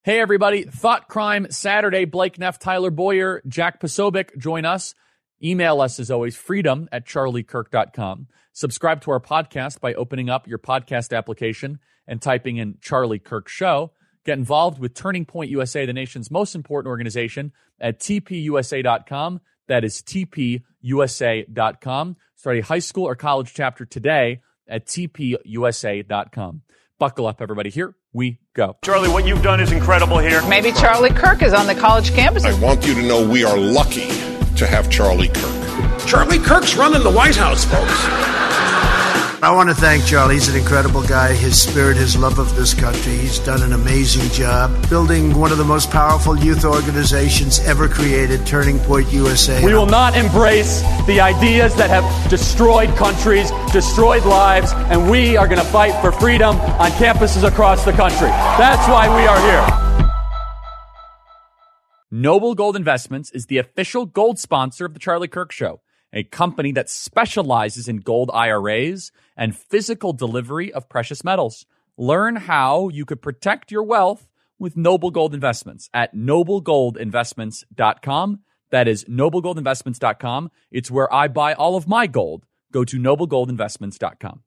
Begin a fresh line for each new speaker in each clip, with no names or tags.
Hey, everybody. Thought Crime Saturday. Blake Neff, Tyler Boyer, Jack Posobiec join us. Email us, as always, freedom@charliekirk.com. Subscribe to our podcast by opening up your podcast application and typing in Charlie Kirk Show. Get involved with Turning Point USA, the nation's most important organization, at tpusa.com. That is tpusa.com. Start a high school or college chapter today at tpusa.com. Buckle up, everybody. Here we go.
Charlie, what you've done is incredible here.
Maybe Charlie Kirk is on the college campus.
I want you to know we are lucky to have Charlie Kirk.
Charlie Kirk's running the White House, folks.
I want to thank Charlie. He's an incredible guy. His spirit, his love of this country. He's done an amazing job building one of the most powerful youth organizations ever created, Turning Point USA.
We will not embrace the ideas that have destroyed countries, destroyed lives, and we are going to fight for freedom on campuses across the country. That's why we are here.
Noble Gold Investments is the official gold sponsor of The Charlie Kirk Show, a company that specializes in gold IRAs and physical delivery of precious metals. Learn how you could protect your wealth with Noble Gold Investments at noblegoldinvestments.com. That is noblegoldinvestments.com. It's where I buy all of my gold. Go to noblegoldinvestments.com.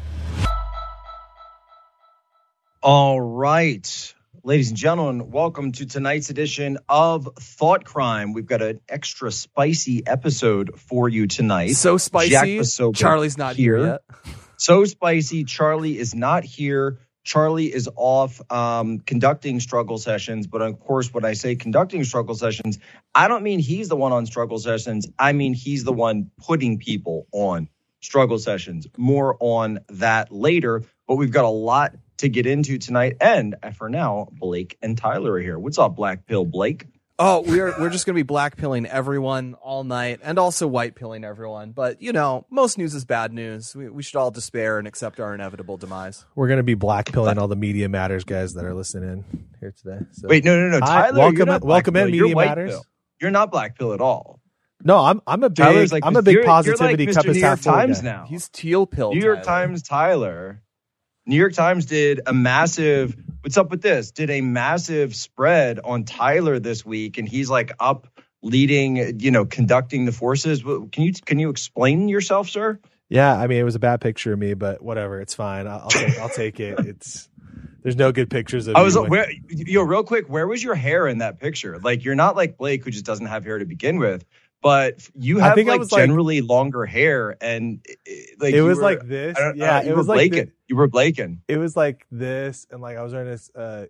All right. Ladies and gentlemen, welcome to tonight's edition of Thought Crime. We've got an extra spicy episode for you tonight.
So spicy, Charlie's not here yet.
So spicy, Charlie is not here. Charlie is off conducting struggle sessions. But of course, when I say conducting struggle sessions, I don't mean he's the one on struggle sessions. I mean he's the one putting people on struggle sessions. More on that later. But we've got a lot to get into tonight. And for now, Blake and Tyler are here. What's up, Black Pill Blake?
Oh, we're just going to be black pilling everyone all night and also white pilling everyone. But, you know, most news is bad news. We should all despair and accept our inevitable demise.
We're going to be black pilling all the Media Matters guys that are listening in here today. So.
Wait, no. Tyler,
welcome in Media Matters.
Pill. You're not black pill at all.
No, I'm a big positivity
like
cup is half full
Times
guy.
now.
He's teal pill.
New York Times Tyler. New York Times did a massive, what's up with this? Did a massive spread on Tyler this week, and he's like up leading, conducting the forces. Can you explain yourself, sir?
Yeah, I mean, it was a bad picture of me, but whatever, it's fine. I'll take it. There's no good pictures of
real quick, where was your hair in that picture? Like, you're not like Blake, who just doesn't have hair to begin with. But you have generally longer hair, and
it was like this. Yeah, it was like
Blaken. You were Blaken.
It was like this, and like I was wearing this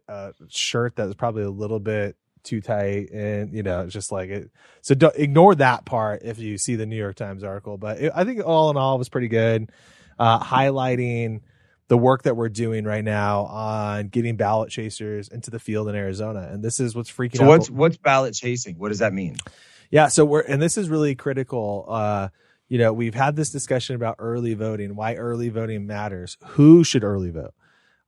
shirt that was probably a little bit too tight, and just like it. So don't ignore that part if you see the New York Times article. But I think all in all, it was pretty good, highlighting the work that we're doing right now on getting ballot chasers into the field in Arizona, and this is what's freaking out.
So what's ballot chasing? What does that mean?
Yeah, so and this is really critical. We've had this discussion about early voting, why early voting matters, who should early vote.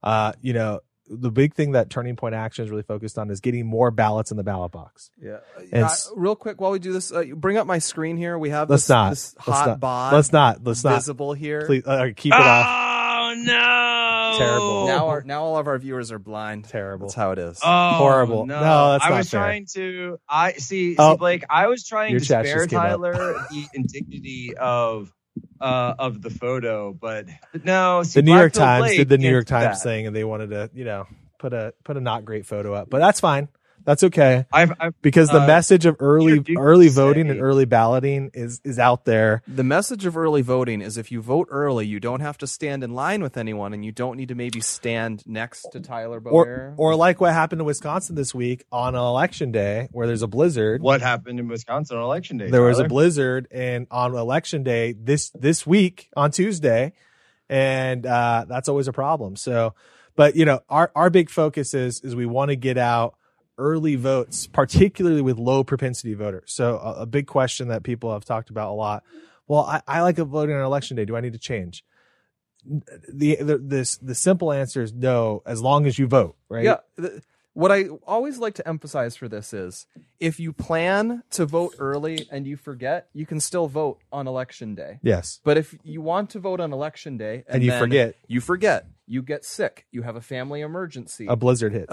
The big thing that Turning Point Action is really focused on is getting more ballots in the ballot box.
Yeah. Real quick, while we do this, bring up my screen here. We have this hot bod.
Let's not
visible here.
Please keep it off.
Oh no!
Terrible.
Now all of our viewers are blind.
Terrible.
That's how it is.
Oh,
horrible.
No,
that's
I
not
was
fair.
trying to. Blake. I was trying to spare Tyler the indignity of the photo, but no.
The New York Times did the New York Times thing, and they wanted to, put a not great photo up, but that's fine. That's okay. Because the message of early voting and early balloting is out there.
The message of early voting is if you vote early, you don't have to stand in line with anyone, and you don't need to maybe stand next to Tyler Boyer.
Or like what happened in Wisconsin this week on election day, where there's a blizzard.
What happened in Wisconsin on election day?
There was a blizzard, and on election day this week on Tuesday, and that's always a problem. So, but our big focus is we want to get out early votes, particularly with low propensity voters. So a big question that people have talked about a lot. Well, I like voting on election day. Do I need to change? The simple answer is no, as long as you vote, right?
Yeah. What I always like to emphasize for this is if you plan to vote early and you forget, you can still vote on election day.
Yes.
But if you want to vote on election day
and you forget,
You get sick. You have a family emergency.
A blizzard hits.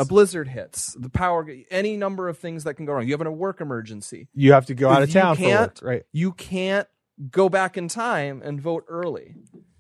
The power, any number of things that can go wrong. You have a work emergency.
You have to go out of town for work, right?
You can't go back in time and vote early.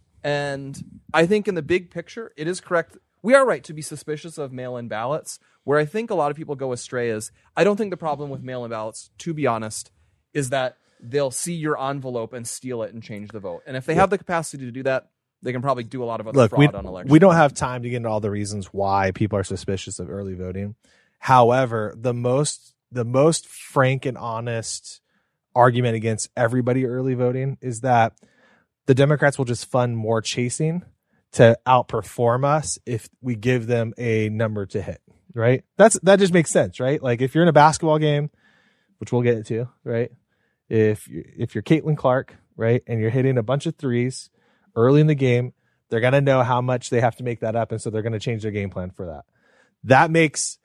And I think in the big picture, it is correct. We are right to be suspicious of mail-in ballots. Where I think a lot of people go astray is, I don't think the problem with mail-in ballots, to be honest, is that they'll see your envelope and steal it and change the vote. And if they have the capacity to do that, they can probably do a lot of other fraud on elections.
We don't have time to get into all the reasons why people are suspicious of early voting. However, the most frank and honest argument against everybody early voting is that the Democrats will just fund more chasing to outperform us if we give them a number to hit, right? That just makes sense, right? Like if you're in a basketball game, which we'll get into, right? If you're Caitlin Clark, right, and you're hitting a bunch of threes early in the game, they're going to know how much they have to make that up, and so they're going to change their game plan for that. That makes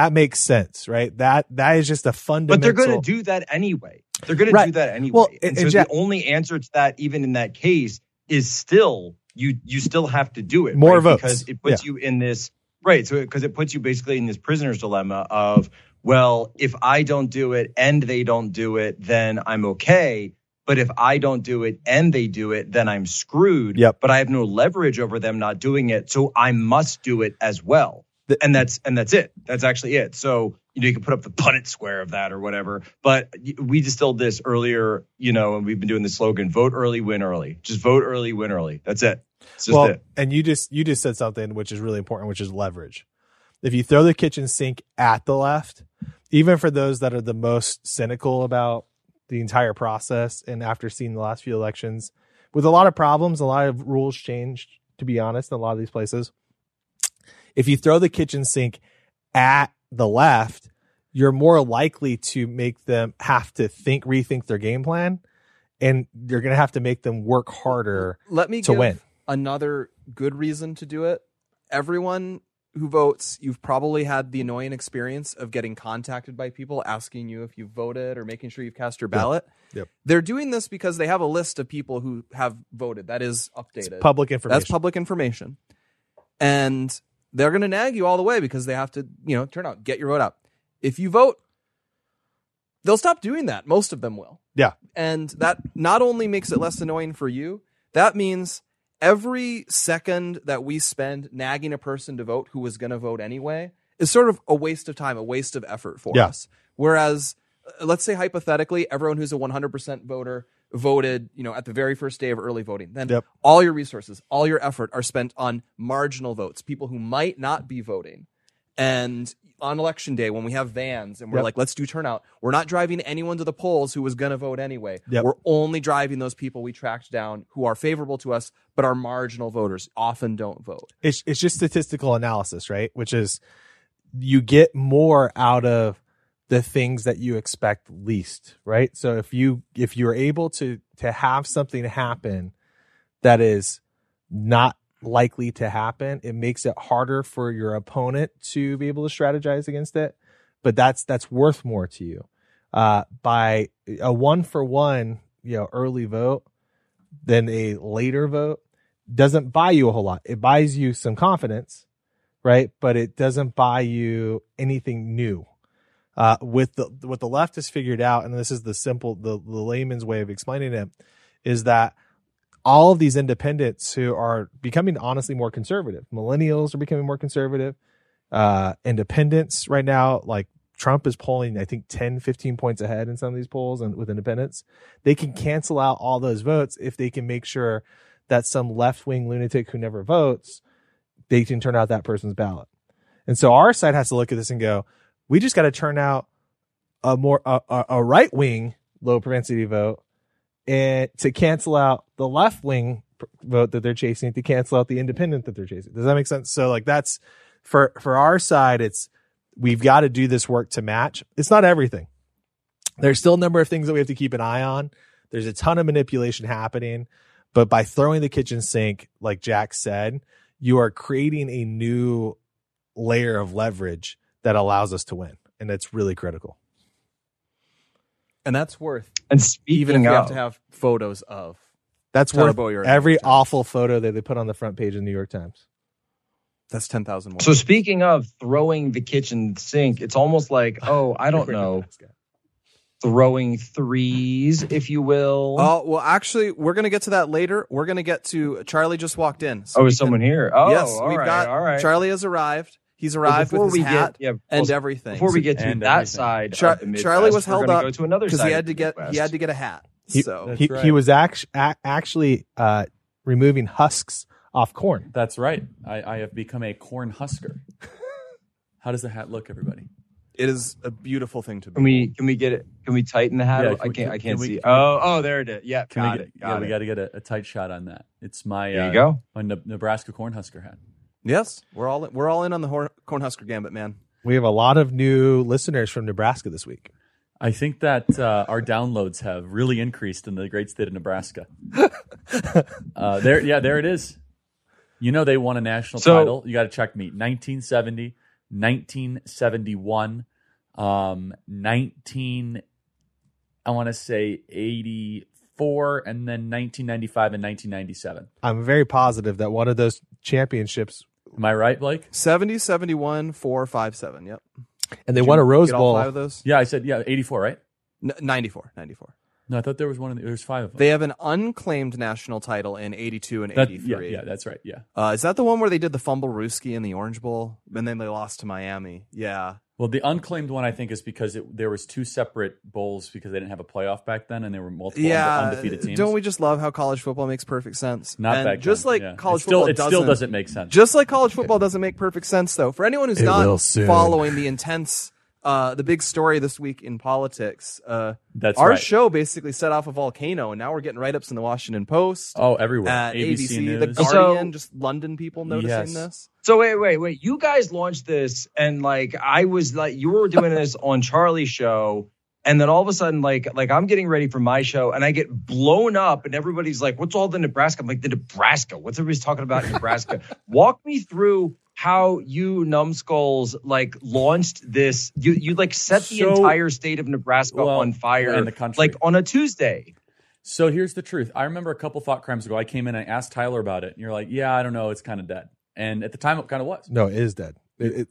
sense, right? That is just a fundamental.
But they're going to do that anyway. They're going to do that anyway. Well, and so the only answer to that, even in that case, is still you still have to do it.
More
right?
votes.
Because it puts you in this, right. So because it puts you basically in this prisoner's dilemma of, well, if I don't do it and they don't do it, then I'm okay. But if I don't do it and they do it, then I'm screwed.
Yep.
But I have no leverage over them not doing it. So I must do it as well. And that's it. That's actually it. So, you can put up the Punnett square of that or whatever. But we distilled this earlier, and we've been doing the slogan, vote early, win early. Just vote early, win early. That's it. It's just it.
And you just said something which is really important, which is leverage. If you throw the kitchen sink at the left, even for those that are the most cynical about the entire process, and after seeing the last few elections, with a lot of problems, a lot of rules changed, to be honest, in a lot of these places. If you throw the kitchen sink at the left, you're more likely to make them have to rethink their game plan, and you're going to have to make them work harder to win.
Let me give another good reason to do it. Everyone who votes, you've probably had the annoying experience of getting contacted by people asking you if you voted or making sure you've cast your ballot.
Yep.
They're doing this because they have a list of people who have voted. That is updated.
It's public information.
That's public information. And they're going to nag you all the way because they have to, turn out, get your vote out. If you vote, they'll stop doing that. Most of them will.
Yeah.
And that not only makes it less annoying for you, that means every second that we spend nagging a person to vote who was going to vote anyway is sort of a waste of time, a waste of effort for us. Whereas, let's say hypothetically, everyone who's a 100% voter voted, at the very first day of early voting. Then all your resources, all your effort are spent on marginal votes, people who might not be voting. And on election day, when we have vans and we're like, let's do turnout, we're not driving anyone to the polls who was going to vote anyway. We're only driving those people we tracked down who are favorable to us, but are marginal voters, often don't vote.
It's just statistical analysis, right? Which is you get more out of the things that you expect least, right? So if you're able to have something happen that is not likely to happen, it makes it harder for your opponent to be able to strategize against it. But that's worth more to you. By a 1-for-1, early vote than a later vote doesn't buy you a whole lot. It buys you some confidence, right? But it doesn't buy you anything new. What the left has figured out, and this is the layman's way of explaining it, is that all of these independents who are becoming honestly more conservative, millennials are becoming more conservative, independents right now, like Trump is polling, I think 10, 15 points ahead in some of these polls, and with independents, they can cancel out all those votes if they can make sure that some left-wing lunatic who never votes, they can turn out that person's ballot. And so our side has to look at this and go, we just got to turn out a right-wing low propensity vote, and to cancel out the left-wing vote that they're chasing, to cancel out the independent that they're chasing. Does that make sense? So like that's for our side, we've got to do this work to match. It's not everything. There's still a number of things that we have to keep an eye on. There's a ton of manipulation happening, but by throwing the kitchen sink, like Jack said, you are creating a new layer of leverage that allows us to win. And it's really critical.
And that's worth,
and speaking
even if you
of,
have to have photos of.
That's
Tyler
worth
Boyer
every awful photo that they put on the front page of the New York Times.
That's 10,000 more.
So speaking of throwing the kitchen sink, it's almost like, I don't know, throwing threes, if you will.
Oh, well, actually, we're going to get to that later. We're going to get to Charlie just walked in.
So is someone here? Oh,
yes,
all
we've
right,
got
all right.
Charlie has arrived. He's arrived with his hat and everything.
Before we get to that side, of the Midwest,
Charlie was held up
because
he had to get a hat.
He was actually removing husks off corn.
That's right. I have become a corn husker. How does the hat look, everybody?
It is a beautiful thing to be.
Can we get it? Can we tighten the hat?
Yeah,
I can't see. Oh, there it is. Yeah, got it.
We got to get a tight shot on that. It's my
there you go.
My Nebraska Cornhusker hat.
Yes, we're all in on the Cornhusker gambit, man.
We have a lot of new listeners from Nebraska this week.
I think that our downloads have really increased in the great state of Nebraska. There it is. You know they won a national title. You got to check me. 1970, 1971, 84, and then 1995 and 1997.
I'm very positive that one of those championships.
Am I right, Blake?
70, 71, 4, 5, 7. Yep.
And they won a Rose Bowl.
All 5 of those?
Yeah, I said 84, right?
94.
No, I thought there was there's 5 of them.
They have an unclaimed national title in 82 and 83.
Yeah, that's right. Yeah.
Is that the one where they did the Fumblerooski in the Orange Bowl and then they lost to Miami? Yeah.
Well, the unclaimed one I think is because there was 2 separate bowls because they didn't have a playoff back then, and there were multiple undefeated teams.
Don't we just love how college football makes perfect sense?
Not back
just
then.
like college football,
it still doesn't make sense.
Just like college football doesn't make perfect sense, though. For anyone who's not following the intense. The big story this week in politics.
That's
our
right.
show basically set off a volcano, and now we're getting write-ups in the Washington Post.
Oh, everywhere.
At ABC
News.
The Guardian, just London people noticing this.
So wait. You guys launched this, and I was you were doing this on Charlie's show, and then all of a sudden, I'm getting ready for my show, and I get blown up, and everybody's like, "What's all the Nebraska?" I'm like, "The Nebraska? What's everybody's talking about in Nebraska?" Walk me through how you numbskulls launched this. You set the entire state of Nebraska on fire
in the country.
On a Tuesday.
So here's the truth. I remember a couple Thought Crimes ago, I came in and I asked Tyler about it, and you're like, "Yeah, I don't know, it's kind of dead." And at the time, it kind of was.
No, it is dead. It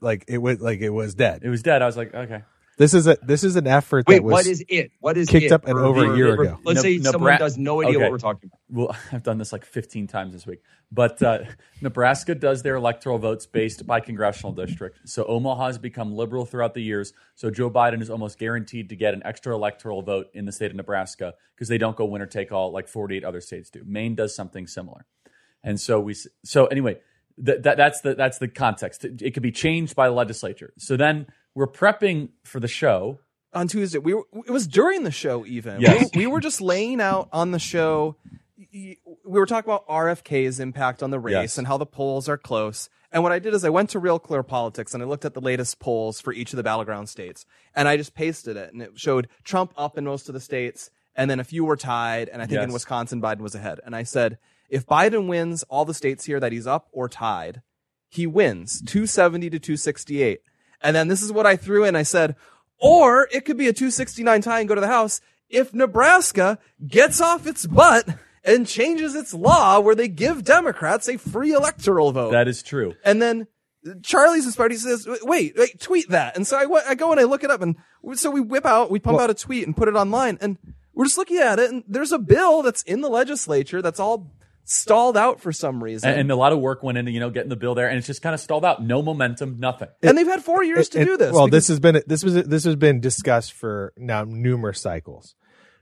was dead.
It was dead. I was like, okay.
This is an effort
Wait,
that was
what is it? What is
kicked
it
up over a year ago.
Let's say someone does no idea what we're talking about.
Well, I've done this 15 times this week. But Nebraska does their electoral votes based by congressional district. So Omaha has become liberal throughout the years. So Joe Biden is almost guaranteed to get an extra electoral vote in the state of Nebraska because they don't go winner take all like 48 other states do. Maine does something similar. And so anyway, that's the context. It could be changed by the legislature. So then we're prepping for the show.
On Tuesday, it was during the show even.
Yes.
We were just laying out on the show. We were talking about RFK's impact on the race and how the polls are close. And what I did is I went to Real Clear Politics and I looked at the latest polls for each of the battleground states. And I just pasted it. And it showed Trump up in most of the states. And then a few were tied. And I think in Wisconsin, Biden was ahead. And I said, if Biden wins all the states here that he's up or tied, he wins 270 to 268. And then this is what I threw in. I said, or it could be a 269 tie and go to the House if Nebraska gets off its butt and changes its law where they give Democrats a free electoral vote.
That is true.
And then Charlie's inspired. He says, wait, tweet that. And so I go and I look it up. And so we pump out a tweet and put it online. And we're just looking at it. And there's a bill that's in the legislature that's all stalled out for some reason.
And a lot of work went into, getting the bill there, and it's just kind of stalled out. No momentum, nothing.
And they've had 4 years to do this.
Well, this has been discussed for now numerous cycles.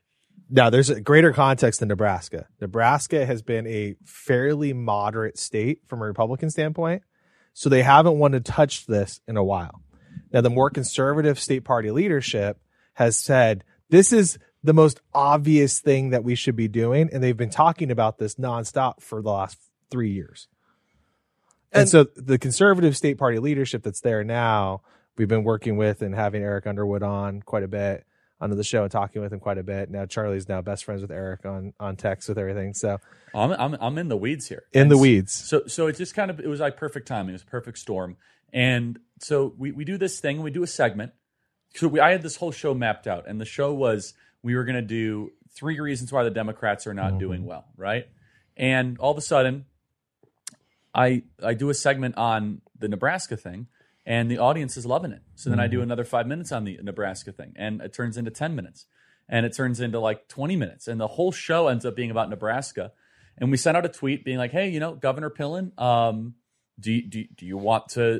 Now, there's a greater context than Nebraska. Nebraska has been a fairly moderate state from a Republican standpoint, so they haven't wanted to touch this in a while. Now, the more conservative state party leadership has said, this is the most obvious thing that we should be doing. And they've been talking about this nonstop for the last 3 years. And so the conservative state party leadership that's there now, we've been working with and having Eric Underwood on quite a bit onto the show and talking with him quite a bit. Now Charlie's now best friends with Eric on text with everything. So
I'm in the weeds here.
The weeds.
So it just it was like perfect timing. It was a perfect storm. And so we do this thing, we do a segment. So I had this whole show mapped out, and the show was, we were going to do 3 reasons why the Democrats are not doing well, right? And all of a sudden, I do a segment on the Nebraska thing, and the audience is loving it. So then I do another 5 minutes on the Nebraska thing, and it turns into 10 minutes, and it turns into like 20 minutes, and the whole show ends up being about Nebraska. And we sent out a tweet being like, "Hey, Governor Pillen, do you want to,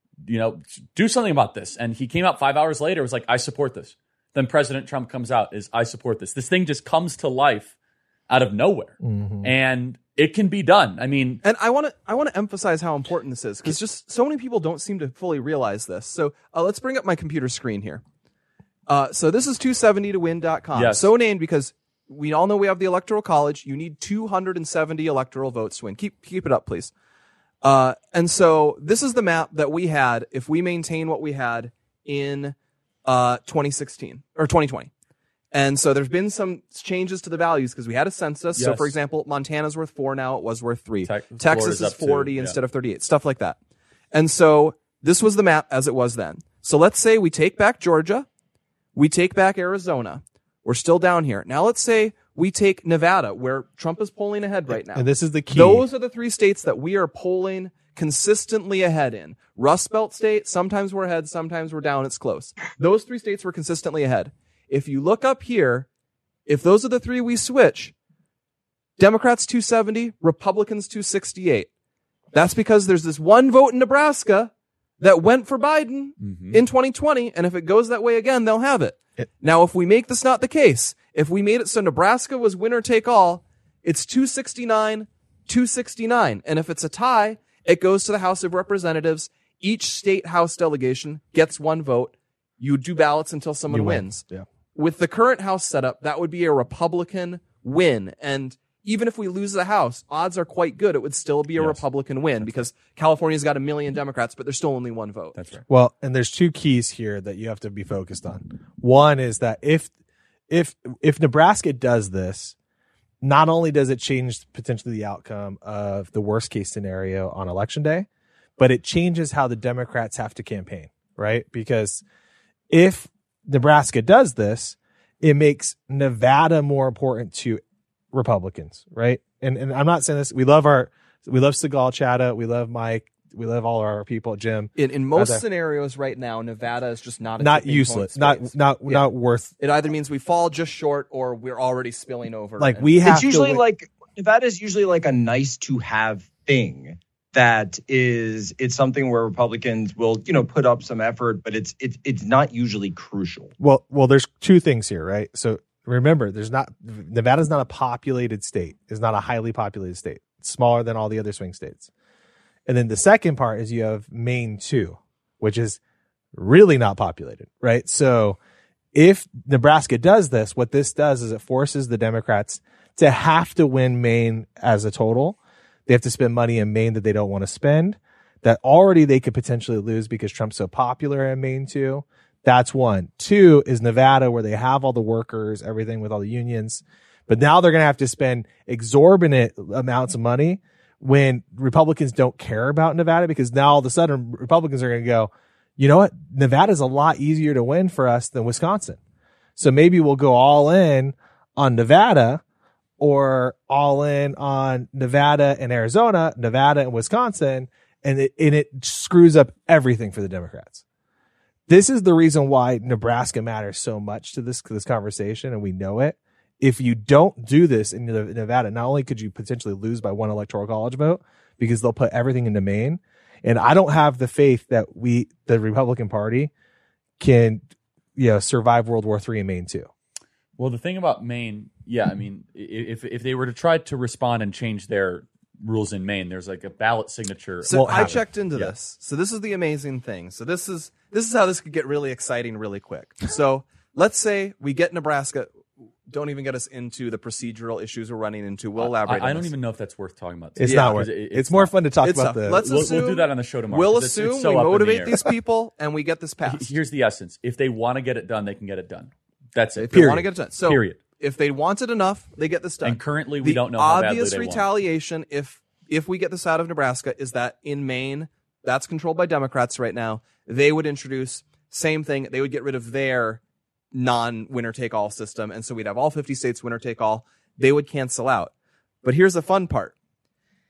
do something about this?" And he came out 5 hours later, was like, "I support this." Then President Trump comes out, "I support this." This thing just comes to life out of nowhere, and it can be done. I mean,
and I want to emphasize how important this is, because just so many people don't seem to fully realize this. So let's bring up my computer screen here. So this is 270towin.com.
Yes.
So named because we all know we have the Electoral College. You need 270 electoral votes to win. Keep it up, please. And so this is the map that we had if we maintain what we had in 2016 or 2020. And so there's been some changes to the values because we had a census.
Yes.
So for example, Montana's worth 4 now. It was worth 3. Texas
Florida's
is
up
40
2,
instead of 38, stuff like that. And so this was the map as it was then. So let's say we take back Georgia. We take back Arizona. We're still down here. Now let's say we take Nevada, where Trump is polling ahead right now.
And this is the key.
Those are the 3 states that we are polling consistently ahead in. Rust Belt state, sometimes we're ahead, sometimes we're down. It's close. Those 3 states were consistently ahead. If you look up here, if those are the 3 we switch, Democrats 270, Republicans 268. That's because there's this one vote in Nebraska that went for Biden in 2020, and if it goes that way again, they'll have it. Now, if we make this not the case, if we made it so Nebraska was winner take all, it's 269, 269. And if it's a tie, it goes to the House of Representatives. Each state House delegation gets 1 vote. You do ballots until someone wins.
Yeah.
With the current House setup, that would be a Republican win. And even if we lose the House, odds are quite good it would still be a Republican win, because California's got 1 million Democrats, but there's still only 1 vote.
That's right.
Well, and there's 2 keys here that you have to be focused on. One is that if Nebraska does this, not only does it change potentially the outcome of the worst case scenario on election day, but it changes how the Democrats have to campaign, right? Because if Nebraska does this, it makes Nevada more important to Republicans, right? And I'm not saying this. We love Segal Chata. We love Mike. We love all our people, Jim.
In most scenarios right now, Nevada is just not
useless, not worth.
It either means we fall just short or we're already spilling over.
Like we have.
It's usually like Nevada is usually like a nice to have thing. It's something where Republicans will, put up some effort, but it's not usually crucial.
Well, there's 2 things here, right? So remember, Nevada's not a populated state. It's not a highly populated state. It's smaller than all the other swing states. And then the second part is you have Maine too, which is really not populated, right? So if Nebraska does this, what this does is it forces the Democrats to have to win Maine as a total. They have to spend money in Maine that they don't want to spend, that already they could potentially lose because Trump's so popular in Maine too. That's 1. 2 is Nevada, where they have all the workers, everything with all the unions. But now they're going to have to spend exorbitant amounts of money when Republicans don't care about Nevada, because now all of a sudden Republicans are going to go, you know what? Nevada's a lot easier to win for us than Wisconsin. So maybe we'll go all in on Nevada, or all in on Nevada and Arizona, Nevada and Wisconsin, and it screws up everything for the Democrats. This is the reason why Nebraska matters so much to this conversation, and we know it. If you don't do this in Nevada, not only could you potentially lose by 1 electoral college vote, because they'll put everything into Maine, and I don't have the faith that the Republican Party, can survive World War III in Maine too.
Well, the thing about Maine, I mean, if they were to try to respond and change their rules in Maine, there's like a ballot signature.
So I checked into this. So this is the amazing thing. So this is how this could get really exciting really quick. So let's say we get Nebraska. Don't even get us into the procedural issues we're running into. We'll elaborate.
I don't even know if that's worth talking about.
It's not worth. It's more fun to talk about the.
We'll do that on the show tomorrow.
We'll assume we motivate these people and we get this passed.
Here's the essence: if they want to get it done, they can get it done. That's it.
If they want to get it done. So
period.
If they want it enough, they get this done.
And currently, we don't know how badly they want.
The obvious retaliation, if we get this out of Nebraska, is that in Maine, that's controlled by Democrats right now. They would introduce same thing. They would get rid of their non-winner-take-all system, and so we'd have all 50 states winner-take-all. They would cancel out. But here's the fun part.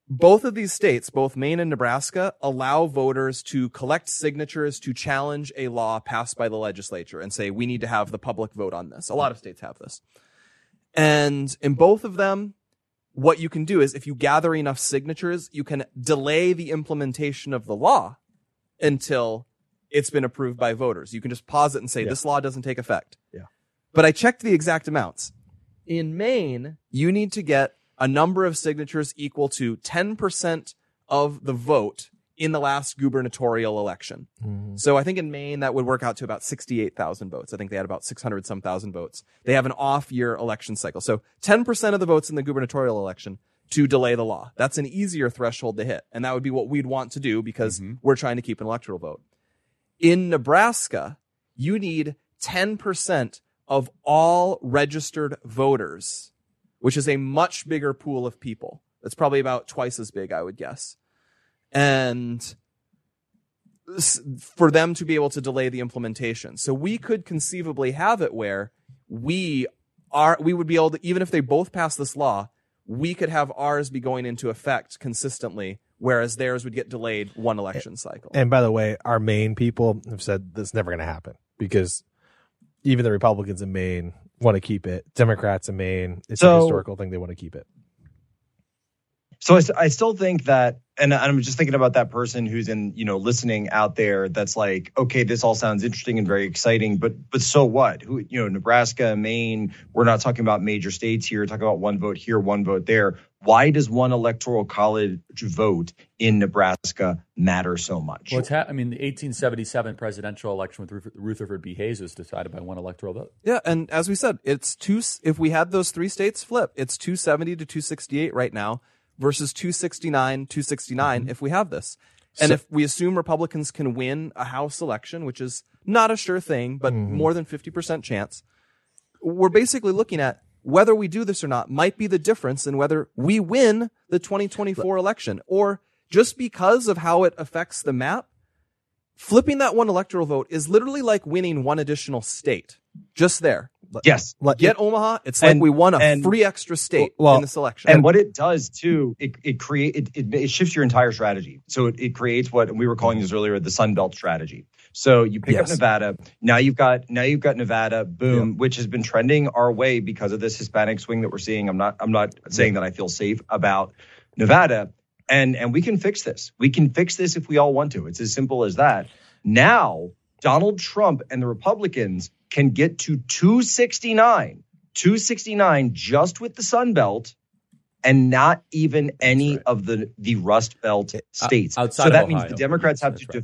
both of these states, both Maine and Nebraska, allow voters to collect signatures to challenge a law passed by the legislature and say, we need to have the public vote on this. A lot of states have this. And in both of them, what you can do is if you gather enough signatures, you can delay the implementation of the law until it's been approved by voters. You can just pause it and say, this law doesn't take effect.
Yeah.
But I checked the exact amounts. In Maine, you need to get a number of signatures equal to 10% of the vote in the last gubernatorial election. Mm-hmm. So I think in Maine, that would work out to about 68,000 votes. I think they had about 600 some thousand votes. They have an off year election cycle. So 10% of the votes in the gubernatorial election to delay the law. That's an easier threshold to hit. And that would be what we'd want to do because we're trying to keep an electoral vote. In Nebraska, you need 10% of all registered voters, which is a much bigger pool of people. That's probably about twice as big, I would guess. And for them to be able to delay the implementation. So we could conceivably have it where we would be able to, even if they both pass this law, we could have ours be going into effect consistently, whereas theirs would get delayed one election cycle.
And by the way, our Maine people have said that's never going to happen because even the Republicans in Maine want to keep it. Democrats in Maine, it's a historical thing. They want to keep it.
So I still think that, and I'm just thinking about that person who's listening out there that's like, okay, this all sounds interesting and very exciting, but so what? Nebraska, Maine, we're not talking about major states here. We're talking about one vote here, one vote there. Why does one electoral college vote in Nebraska matter so much?
Well, the 1877 presidential election with Rutherford B. Hayes was decided by one electoral vote.
Yeah, and as we said, if we had those three states flip, it's 270 to 268 right now. Versus 269 if we have this. And if we assume Republicans can win a House election, which is not a sure thing, but more than 50% chance, we're basically looking at whether we do this or not might be the difference in whether we win the 2024 election. Or just because of how it affects the map, flipping that one electoral vote is literally like winning one additional state. Just there.
Yes.
Get Omaha. It's like we won a free extra state in this election.
And what it does too, it shifts your entire strategy. So it creates what we were calling this earlier, the Sun Belt strategy. So you pick up Nevada. Now you've got Nevada, boom, which has been trending our way because of this Hispanic swing that we're seeing. I'm not saying that I feel safe about Nevada. And we can fix this. We can fix this if we all want to. It's as simple as that. Now, Donald Trump and the Republicans can get to 269 just with the Sun Belt and not even any of the Rust Belt states.
Outside
so that
of
means
Ohio.
the Democrats have to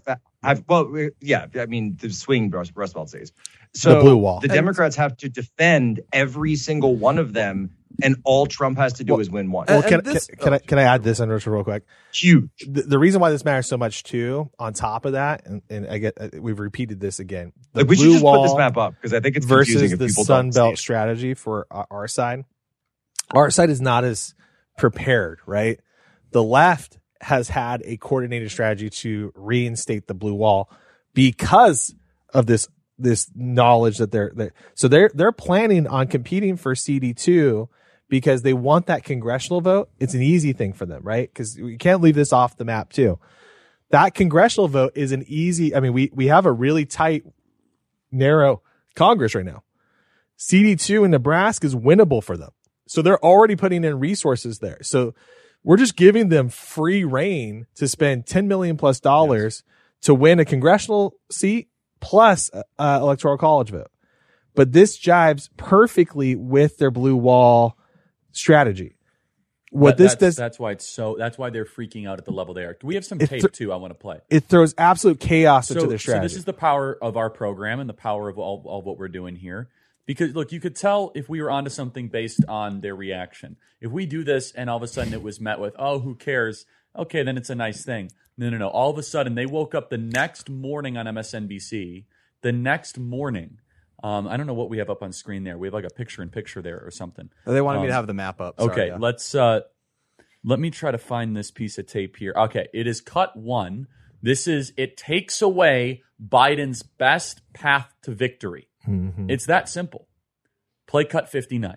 the swing Rust Belt states.
So the blue wall.
The Democrats have to defend every single one of them, and all Trump has to do is win one.
Well, can I add this under real quick?
Huge.
The reason why this matters so much too, on top of that, and I get we've repeated this again. The
we should
blue
just
wall
put this map up because I think it's
versus
confusing if
the
people
Sun
don't
Belt
see it.
strategy for our side. Our side is not as prepared, right? The left has had a coordinated strategy to reinstate the blue wall because of this knowledge that they're planning on competing for CD2 because they want that congressional vote. It's an easy thing for them, right? Because we can't leave this off the map too. That congressional vote is an easy. I mean, we have a really tight, narrow Congress right now. CD2 in Nebraska is winnable for them. So they're already putting in resources there. So we're just giving them free reign to spend $10 million plus to win a congressional seat plus electoral college vote. But this jives perfectly with their blue wall strategy.
That's why they're freaking out at the level they are. We have some tape too I want to play.
It throws absolute chaos into their strategy.
So this is the power of our program and the power of all what we're doing here. Because look, you could tell if we were onto something based on their reaction. If we do this and all of a sudden it was met with, oh, who cares? Okay, then it's a nice thing. No. All of a sudden they woke up the next morning on MSNBC. The next morning, I don't know what we have up on screen there. We have like a picture-in-picture there or something.
They wanted me to have the map up.
Sorry, okay, let me try to find this piece of tape here. Okay, it is cut 1. It takes away Biden's best path to victory. Mm-hmm. It's that simple. Play cut 59.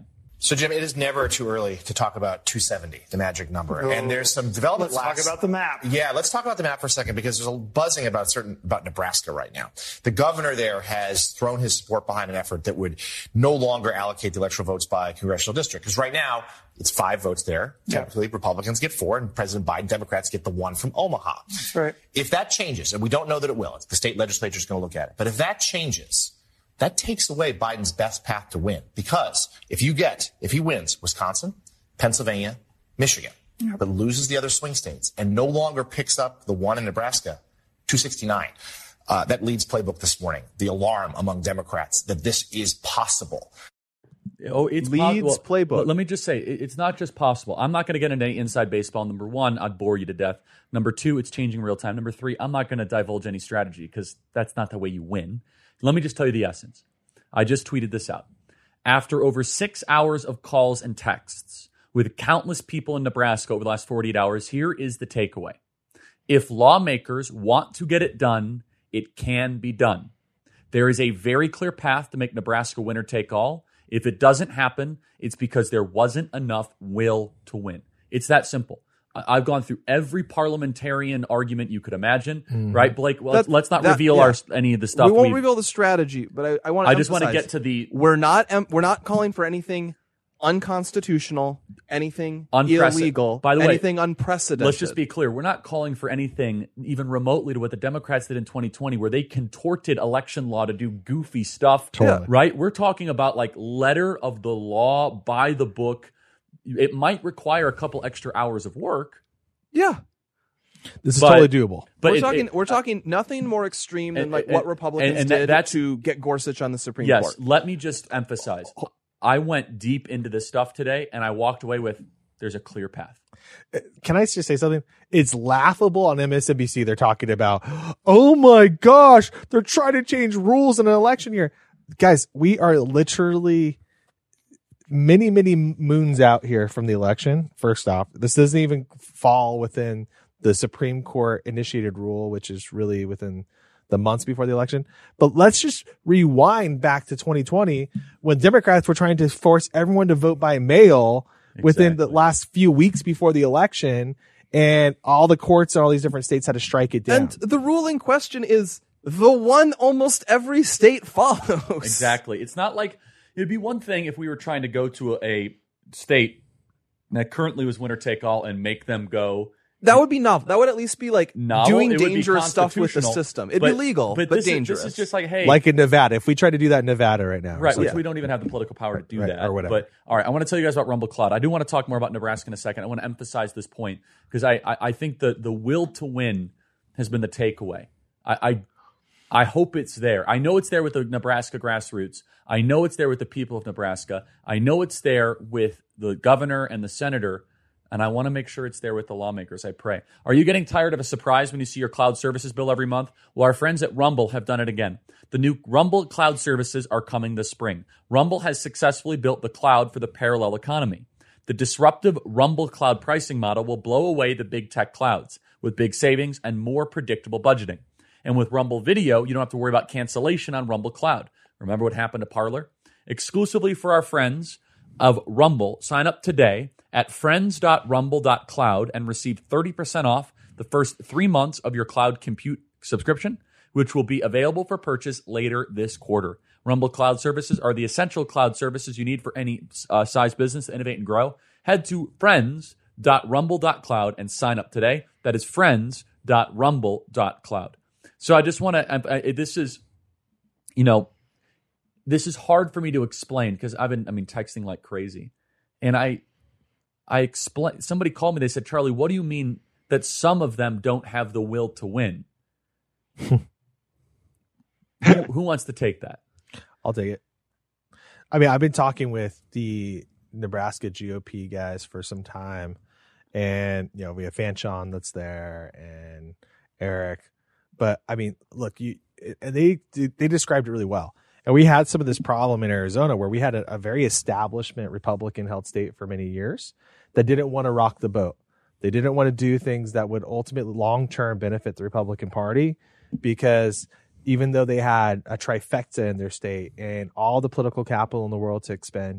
So, Jim, it is never too early to talk about 270, the magic number. And there's some development.
Let's talk about the map.
Yeah, let's talk about the map for a second, because there's a buzzing about Nebraska right now. The governor there has thrown his support behind an effort that would no longer allocate the electoral votes by congressional district. Because right now, it's 5 votes there. Typically, Republicans get 4, and President Biden, Democrats get the 1 from Omaha.
That's right.
If that changes, and we don't know that it will, the state legislature is going to look at it. But if that changes, that takes away Biden's best path to win. Because if he wins Wisconsin, Pennsylvania, Michigan, but loses the other swing states and no longer picks up the 1 in Nebraska, 269, that leads playbook this morning, the alarm among Democrats that this is possible.
Oh, it's
Leeds playbook.
Let me just say, it's not just possible. I'm not going to get into any inside baseball. Number 1, I'd bore you to death. Number 2, it's changing real time. Number 3, I'm not going to divulge any strategy because that's not the way you win. Let me just tell you the essence. I just tweeted this out. After over 6 hours of calls and texts with countless people in Nebraska over the last 48 hours, here is the takeaway. If lawmakers want to get it done, it can be done. There is a very clear path to make Nebraska winner take all. If it doesn't happen, it's because there wasn't enough will to win. It's that simple. I've gone through every parliamentarian argument you could imagine, right, Blake? Well, let's not reveal any of the stuff.
We won't reveal the strategy, but I want to.
I just want to get to the.
We're not calling for anything unconstitutional, anything illegal,
by the way,
anything unprecedented.
Let's just be clear. We're not calling for anything even remotely to what the Democrats did in 2020, where they contorted election law to do goofy stuff, right? We're talking about like letter of the law, by the book. It might require a couple extra hours of work.
Yeah.
This is totally doable.
But we're talking nothing more extreme than what Republicans did to get Gorsuch on the Supreme Court.
Yes, let me just emphasize. I went deep into this stuff today, and I walked away with, there's a clear path.
Can I just say something? It's laughable on MSNBC. They're talking about, oh my gosh, they're trying to change rules in an election year. Guys, we are literally many moons out here from the election. First off, this doesn't even fall within the Supreme Court initiated rule, which is really within the months before the election. But let's just rewind back to 2020 when Democrats were trying to force everyone to vote by mail within the last few weeks before the election, and all the courts in all these different states had to strike it down.
And the rule in question is the one almost every state follows.
Exactly. It's not like, it'd be one thing if we were trying to go to a state that currently was winner take all and make them go.
That would be novel. That would at least be like doing dangerous stuff with the system. It'd be legal, but dangerous.
This is just like, hey.
Like in Nevada. If we try to do that in Nevada right now.
Right, which we don't even have the political power to do that.
Or whatever.
But all right, I want to tell you guys about Rumble Cloud. I do want to talk more about Nebraska in a second. I want to emphasize this point because I think the will to win has been the takeaway. I hope it's there. I know it's there with the Nebraska grassroots. I know it's there with the people of Nebraska. I know it's there with the governor and the senator. And I want to make sure it's there with the lawmakers, I pray. Are you getting tired of a surprise when you see your cloud services bill every month? Well, our friends at Rumble have done it again. The new Rumble cloud services are coming this spring. Rumble has successfully built the cloud for the parallel economy. The disruptive Rumble cloud pricing model will blow away the big tech clouds with big savings and more predictable budgeting. And with Rumble Video, you don't have to worry about cancellation on Rumble Cloud. Remember what happened to Parler? Exclusively for our friends of Rumble, sign up today at friends.rumble.cloud and receive 30% off the first 3 months of your cloud compute subscription, which will be available for purchase later this quarter. Rumble Cloud Services are the essential cloud services you need for any size business to innovate and grow. Head to friends.rumble.cloud and sign up today. That is friends.rumble.cloud. So I just want to, this is hard for me to explain because I've been texting like crazy. And I explained, somebody called me, they said, Charlie, what do you mean that some of them don't have the will to win? Who wants to take that?
I'll take it. I mean, I've been talking with the Nebraska GOP guys for some time, and we have Fanchon that's there and Eric. But I mean, look, they described it really well. And we had some of this problem in Arizona where we had a very establishment Republican held state for many years that didn't want to rock the boat. They didn't want to do things that would ultimately long-term benefit the Republican Party, because even though they had a trifecta in their state and all the political capital in the world to expend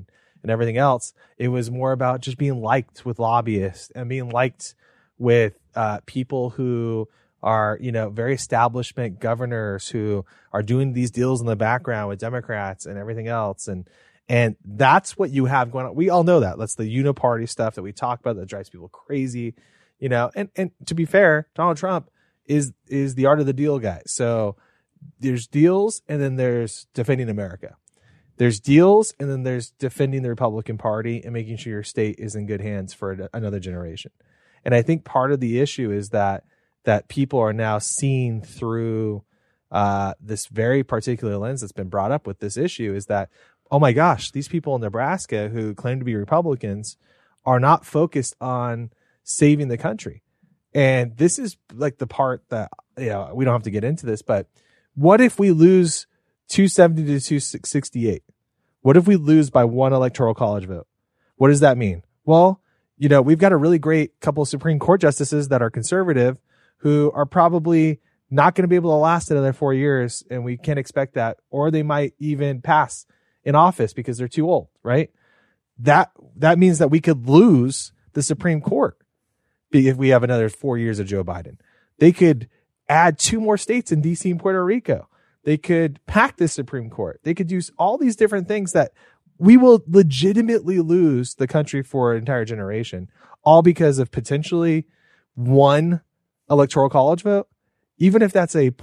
and everything else. It was more about just being liked with lobbyists and being liked with people who are, very establishment governors who are doing these deals in the background with Democrats and everything else. And that's what you have going on. We all know that. That's the uniparty stuff that we talk about that drives people crazy, and to be fair, Donald Trump is the art of the deal guy. So there's deals and then there's defending America. There's deals and then there's defending the Republican Party and making sure your state is in good hands for another generation. And I think part of the issue is that people are now seeing through this very particular lens that's been brought up with this issue is that, oh my gosh, these people in Nebraska who claim to be Republicans are not focused on saving the country. And this is like the part that, we don't have to get into this, but what if we lose 270 to 268? What if we lose by one electoral college vote? What does that mean? Well, we've got a really great couple of Supreme Court justices that are conservative who are probably not going to be able to last another 4 years, and we can't expect that. Or they might even pass in office because they're too old, right? That means that we could lose the Supreme Court if we have another 4 years of Joe Biden. They could add 2 more states in DC and Puerto Rico. They could pack the Supreme Court. They could do all these different things that we will legitimately lose the country for an entire generation, all because of potentially one electoral college vote. Even if that's a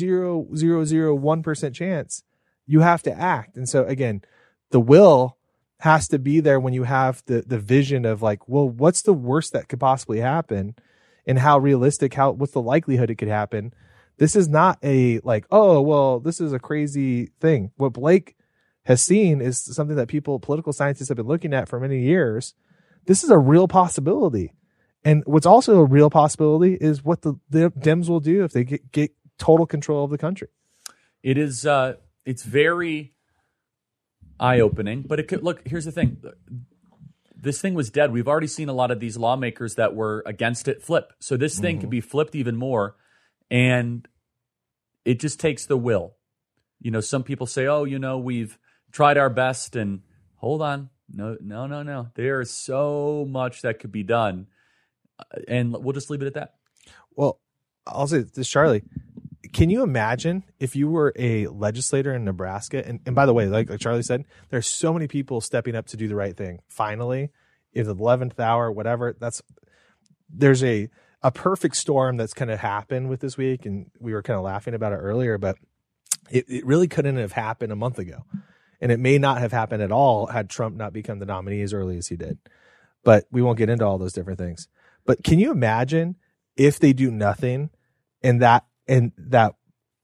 0.0001% chance, you have to act. And so again, the will has to be there when you have the vision of like, well, what's the worst that could possibly happen and how realistic, what's the likelihood it could happen? This is not a like, oh, well, this is a crazy thing. What Blake has seen is something that political scientists have been looking at for many years. This is a real possibility. And what's also a real possibility is what the Dems will do if they get total control of the country.
It is, it's very eye-opening, but it could, look, here's the thing. This thing was dead. We've already seen a lot of these lawmakers that were against it flip. So this thing could be flipped even more. And it just takes the will. Some people say, oh, we've tried our best, and hold on. No. There is so much that could be done. And we'll just leave it at that.
Well, I'll say this, Charlie. Can you imagine if you were a legislator in Nebraska? And by the way, like Charlie said, there's so many people stepping up to do the right thing. Finally, in the 11th hour, whatever, there's a perfect storm that's kind of happened with this week. And we were kind of laughing about it earlier, but it really couldn't have happened a month ago. And it may not have happened at all had Trump not become the nominee as early as he did. But we won't get into all those different things. But can you imagine if they do nothing and that 1%,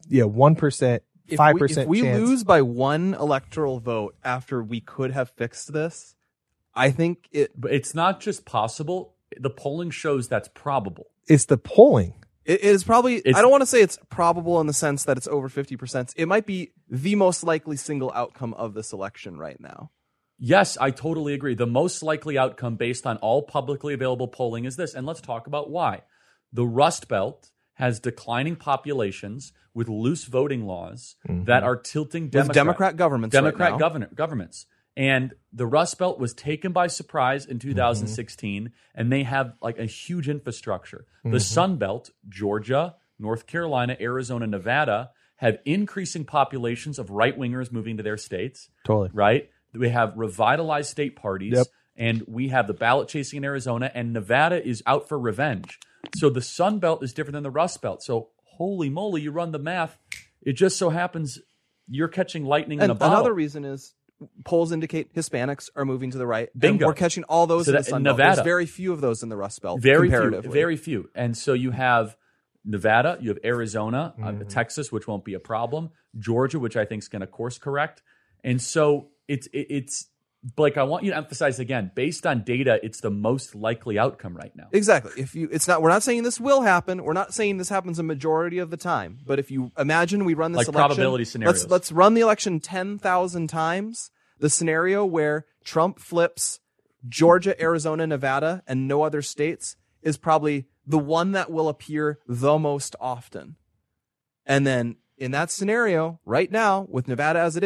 5%
if we
chance,
lose by one electoral vote after we could have fixed this, I think
But it's not just possible. The polling shows that's probable.
It's the polling.
It is probably, I don't want to say it's probable in the sense that it's over 50%. It might be the most likely single outcome of this election right now.
Yes, I totally agree. The most likely outcome based on all publicly available polling is this. And let's talk about why. The Rust Belt has declining populations with loose voting laws that are tilting
Democrat governments.
Governments. And the Rust Belt was taken by surprise in 2016, and they have like a huge infrastructure. The Sun Belt, Georgia, North Carolina, Arizona, Nevada, have increasing populations of right-wingers moving to their states.
Totally.
Right? We have revitalized state parties, and we have the ballot chasing in Arizona, and Nevada is out for revenge. So the Sun Belt is different than the Rust Belt. So holy moly, you run the math. It just so happens you're catching lightning in a bottle.
Another reason is polls indicate Hispanics are moving to the right.
Bingo.
And we're catching all those in the Sun Belt.
Nevada.
There's very few of those in the Rust Belt,
very
comparatively.
few. And so you have Nevada, you have Arizona, Texas, which won't be a problem, Georgia, which I think is going to course correct. And so it's Blake, I want you to emphasize again, based on data, it's the most likely outcome right now.
Exactly. We're not saying this will happen. We're not saying this happens a majority of the time. But if you imagine we run this
like
election,
probability scenarios.
Let's run the election 10,000 times. The scenario where Trump flips Georgia, Arizona, Nevada, and no other states is probably the one that will appear the most often. And then in that scenario, right now, with Nevada as it is,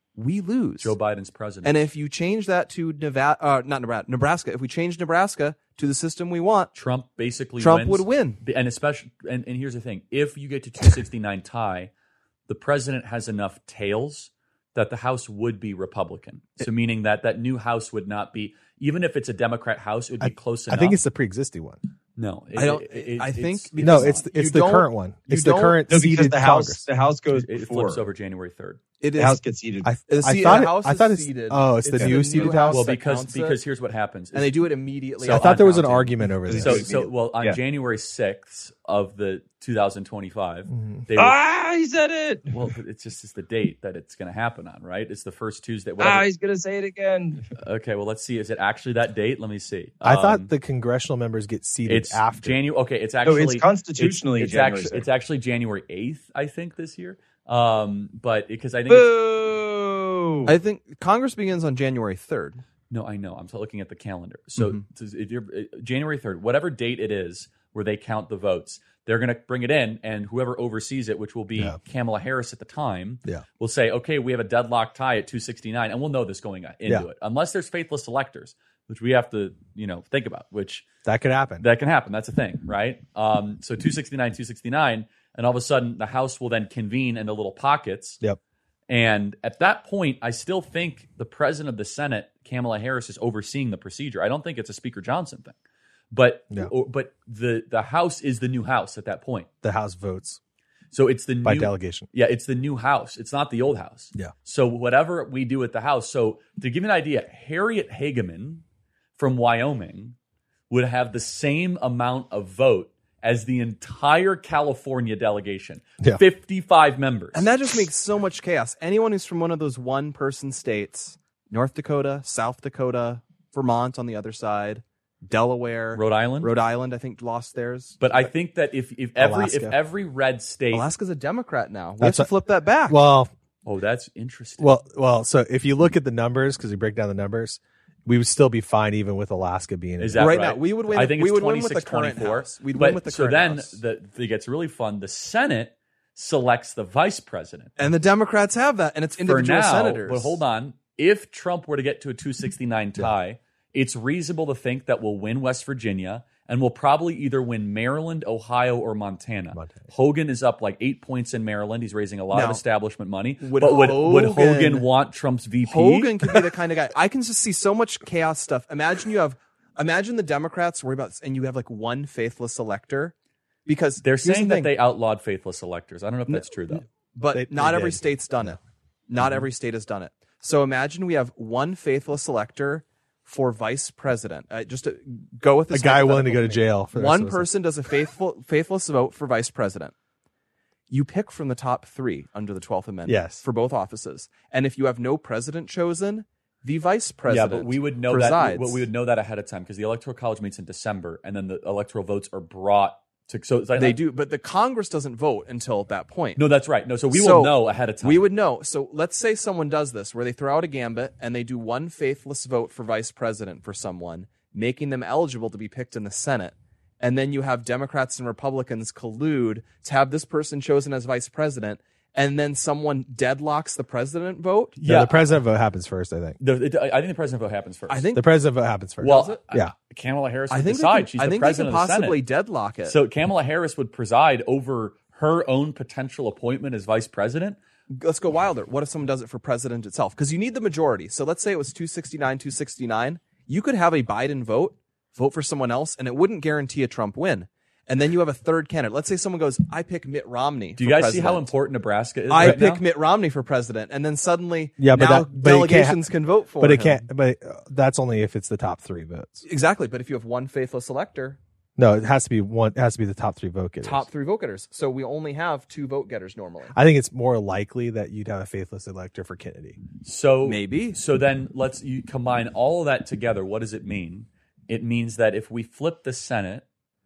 we lose.
Joe Biden's president.
And if you change that to Nebraska, if we change Nebraska to the system we want,
Trump basically
Trump
wins.
would win.
And especially, and here's the thing: if you get to 269 tie, the president has enough tails that the House would be Republican. So meaning that new House would not be, even if it's a Democrat House, it would be close enough.
I think it's the pre-existing one.
No,
I think
it's the current one. It's the current seated Congress.
The House goes
it
before.
flips over January 3rd.
The House gets seated.
I thought it's seated. Oh, it's the new seated House.
Well, because here's what happens,
and they do it immediately.
So I thought there was an argument over this.
So on January 6th of the 2025,
he said it.
Well, it's the date that it's going to happen on, right? It's the first Tuesday.
He's going to say it again.
Okay, well, let's see. Is it actually that date? Let me see.
I thought the congressional members get seated after
January. Okay, it's actually
it's constitutionally
it's actually January 8th, I think, this year. But because I think
I think Congress begins on January 3rd.
No, I know. I'm looking at the calendar. So if you're January 3rd, whatever date it is where they count the votes, they're going to bring it in, and whoever oversees it, which will be Kamala Harris at the time, will say, okay, we have a deadlock tie at 269, and we'll know this going into it. Unless there's faithless electors, which we have to, think about, which
that could happen.
That can happen. That's a thing, right? So 269, and all of a sudden the House will then convene into little pockets.
Yep.
And at that point, I still think the president of the Senate, Kamala Harris, is overseeing the procedure. I don't think it's a Speaker Johnson thing. But the House is the new House at that point.
The House votes.
So it's the new
by delegation.
Yeah, it's the new House. It's not the old House.
Yeah.
So whatever we do at the House. So to give you an idea, Harriet Hageman from Wyoming would have the same amount of vote as the entire California delegation. 55 members.
And that just makes so much chaos. Anyone who's from one of those one-person states, North Dakota, South Dakota, Vermont on the other side, Delaware,
Rhode Island,
I think lost theirs.
But I think that if every red state,
Alaska's a Democrat now. We have to flip that back.
Well,
that's interesting.
Well, so if you look at the numbers, because we break down the numbers, we would still be fine even with Alaska being
is that right?
Now we would win.
I think
we
it's
would win with the current
24.
House. We'd win with the current House.
So then it gets really fun. The Senate selects the vice president,
and the Democrats have that, and it's individual senators.
But hold on, if Trump were to get to a 269 tie, it's reasonable to think that we'll win West Virginia, and we'll probably either win Maryland, Ohio, or Montana. Hogan is up like 8 points in Maryland. He's raising a lot of establishment money. Would Hogan want Trump's VP?
Hogan could be the kind of guy. I can just see so much chaos stuff. Imagine the Democrats worry about this, and you have like one faithless elector, because
they're saying that they outlawed faithless electors. I don't know if that's true though.
But not every state's done it. Not every state has done it. So imagine we have one faithless elector for vice president. Just to go with this,
a guy willing to go to jail. For
one person does a faithless vote for vice president. You pick from the top three under the 12th Amendment for both offices. And if you have no president chosen, the vice president
but we would know
presides.
that. We would know that ahead of time because the Electoral College meets in December, and then the electoral votes are brought to. So it's like,
they do, but the Congress doesn't vote until that point.
No, that's right. No, so we will know ahead of time.
We would know. So let's say someone does this, where they throw out a gambit and they do one faithless vote for vice president for someone, making them eligible to be picked in the Senate. And then you have Democrats and Republicans collude to have this person chosen as vice president, and then someone deadlocks the president vote.
Yeah, the president vote happens first, I think.
I think the president vote happens first.
I think
the president vote happens first.
Well, Kamala Harris would decide. She's the president of the Senate.
I think they can possibly deadlock it.
So Kamala Harris would preside over her own potential appointment as vice president.
Let's go wilder. What if someone does it for president itself? Because you need the majority. So let's say it was 269. You could have a Biden vote for someone else, and it wouldn't guarantee a Trump win. And then you have a third candidate. Let's say someone goes, I pick Mitt Romney.
Do you guys see how important Nebraska is?
I pick Mitt Romney for president. And then suddenly
but
delegations can vote for him.
But it can't. But that's only if it's the top three votes.
Exactly. But if you have one faithless elector.
No, it has to be one. It has to be the top three vote getters.
Top three vote getters. So we only have two vote getters normally.
I think it's more likely that you'd have a faithless elector for Kennedy.
So
maybe.
So then you combine all of that together. What does it mean? It means that if we flip the Senate,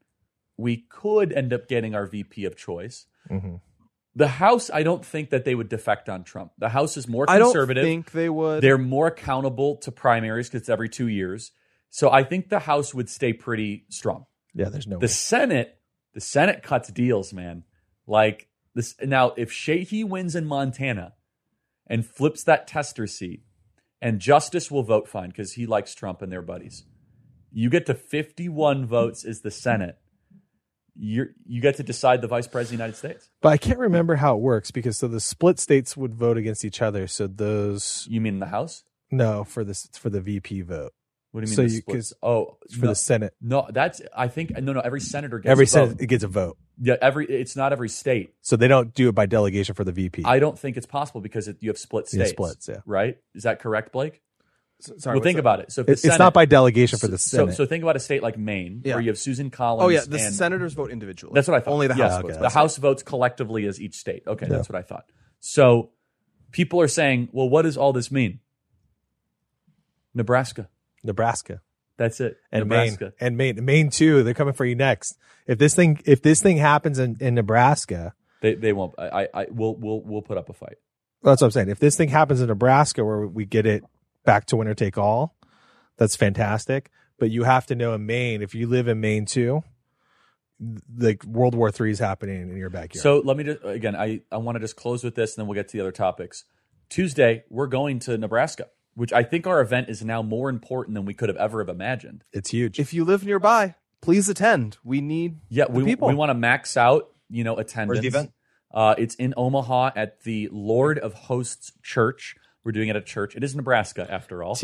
we could end up getting our VP of choice.
Mm-hmm.
The House, I don't think that they would defect on Trump. The House is more conservative.
I don't think they would.
They're more accountable to primaries because it's every 2 years. So I think the House would stay pretty strong.
Yeah, there's no way.
The Senate cuts deals, man. Like this now, if Sheehy wins in Montana, and flips that tester seat, and Justice will vote fine because he likes Trump and they're buddies. You get to 51 votes as the Senate. You get to decide the vice president of the United States.
But I can't remember how it works because so the split states would vote against each other. So those
You mean in the House?
No, for the VP vote.
What do you mean?
So
the splits?
for the Senate.
No, that's I think no. Every senator gets
Every
a vote.
Senate it gets a vote.
Yeah, it's not every state.
So they don't do it by delegation for the VP.
I don't think it's possible because you have split states.
Splits, yeah.
Right? Is that correct, Blake?
Sorry,
well, think about it. So if the
it's
Senate,
not by delegation for the Senate.
So think about a state like Maine,
Yeah.
where you have Susan Collins.
Oh yeah, the
and,
senators vote individually.
That's what I thought.
Only the
Yes,
House votes.
The House votes collectively as each state. Okay, that's what I thought. So people are saying, well, what does all this mean? Nebraska. That's it.
And
Nebraska.
Maine too. They're coming for you next. If this thing happens in Nebraska,
they won't. We'll put up a fight.
That's what I'm saying. If this thing happens in Nebraska where we get it back to winner take all, that's fantastic. But you have to know in Maine, if you live in Maine too, like World War III is happening in your backyard.
So let me just, again, I want to just close with this and then we'll get to the other topics. Tuesday, we're going to Nebraska, which I think our event is now more important than we could have ever have imagined.
It's huge.
If you live nearby, please attend. We need people.
We want to max out, attendance.
Where's the event?
It's in Omaha at the Lord of Hosts Church. We're doing it at church. It is Nebraska, after all.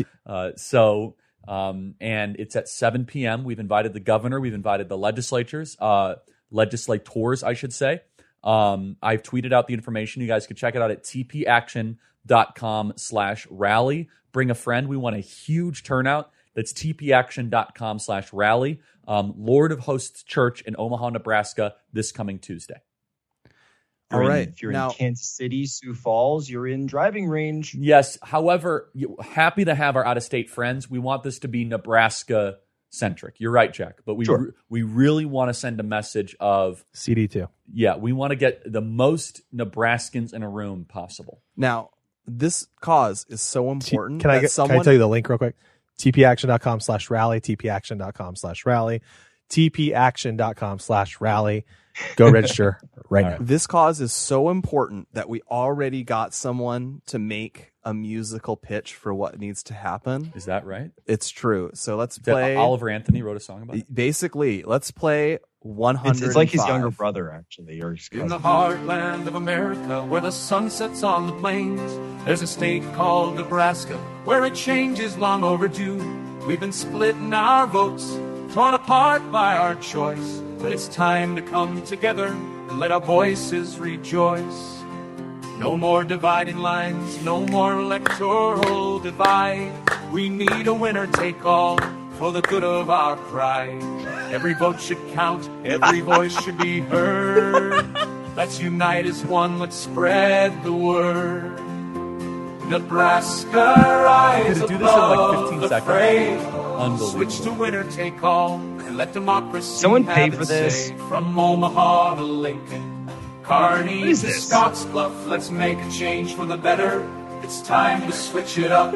And it's at 7 p.m. We've invited the governor. We've invited the legislators, I should say. I've tweeted out the information. You guys can check it out at tpaction.com/rally. Bring a friend. We want a huge turnout. That's tpaction.com/rally. Lord of Hosts Church in Omaha, Nebraska, this coming Tuesday.
All right.
If you're in Kansas City, Sioux Falls, you're in driving range.
Yes. However, happy to have our out-of-state friends. We want this to be Nebraska-centric. You're right, Jack. But we really want to send a message of
CD2.
Yeah, we want to get the most Nebraskans in a room possible.
Now, this cause is so important.
Can I tell you the link real quick? tpaction.com/rally, tpaction.com/rally, tpaction.com/rally. Go register right now.
This cause is so important that we already got someone to make a musical pitch for what needs to happen.
Is that right?
It's true. So let's play.
Oliver Anthony wrote a song about it?
Basically, let's play 105.
It's like his younger brother, actually. Or his
in the heartland of America, where the sun sets on the plains, there's a state called Nebraska, where a change is long overdue. We've been splitting our votes, torn apart by our choice. But it's time to come together and let our voices rejoice. No more dividing lines, no more electoral divide. We need a winner take all for the good of our pride. Every vote should count, every voice should be heard. Let's unite as one, let's spread the word. Nebraska, rise above the fray. Switch to winner take all and let democracy
Someone
have
paid for
its
this.
say. From Omaha to Lincoln, Kearney to Scottsbluff, let's make a change for the better. It's time to switch it up.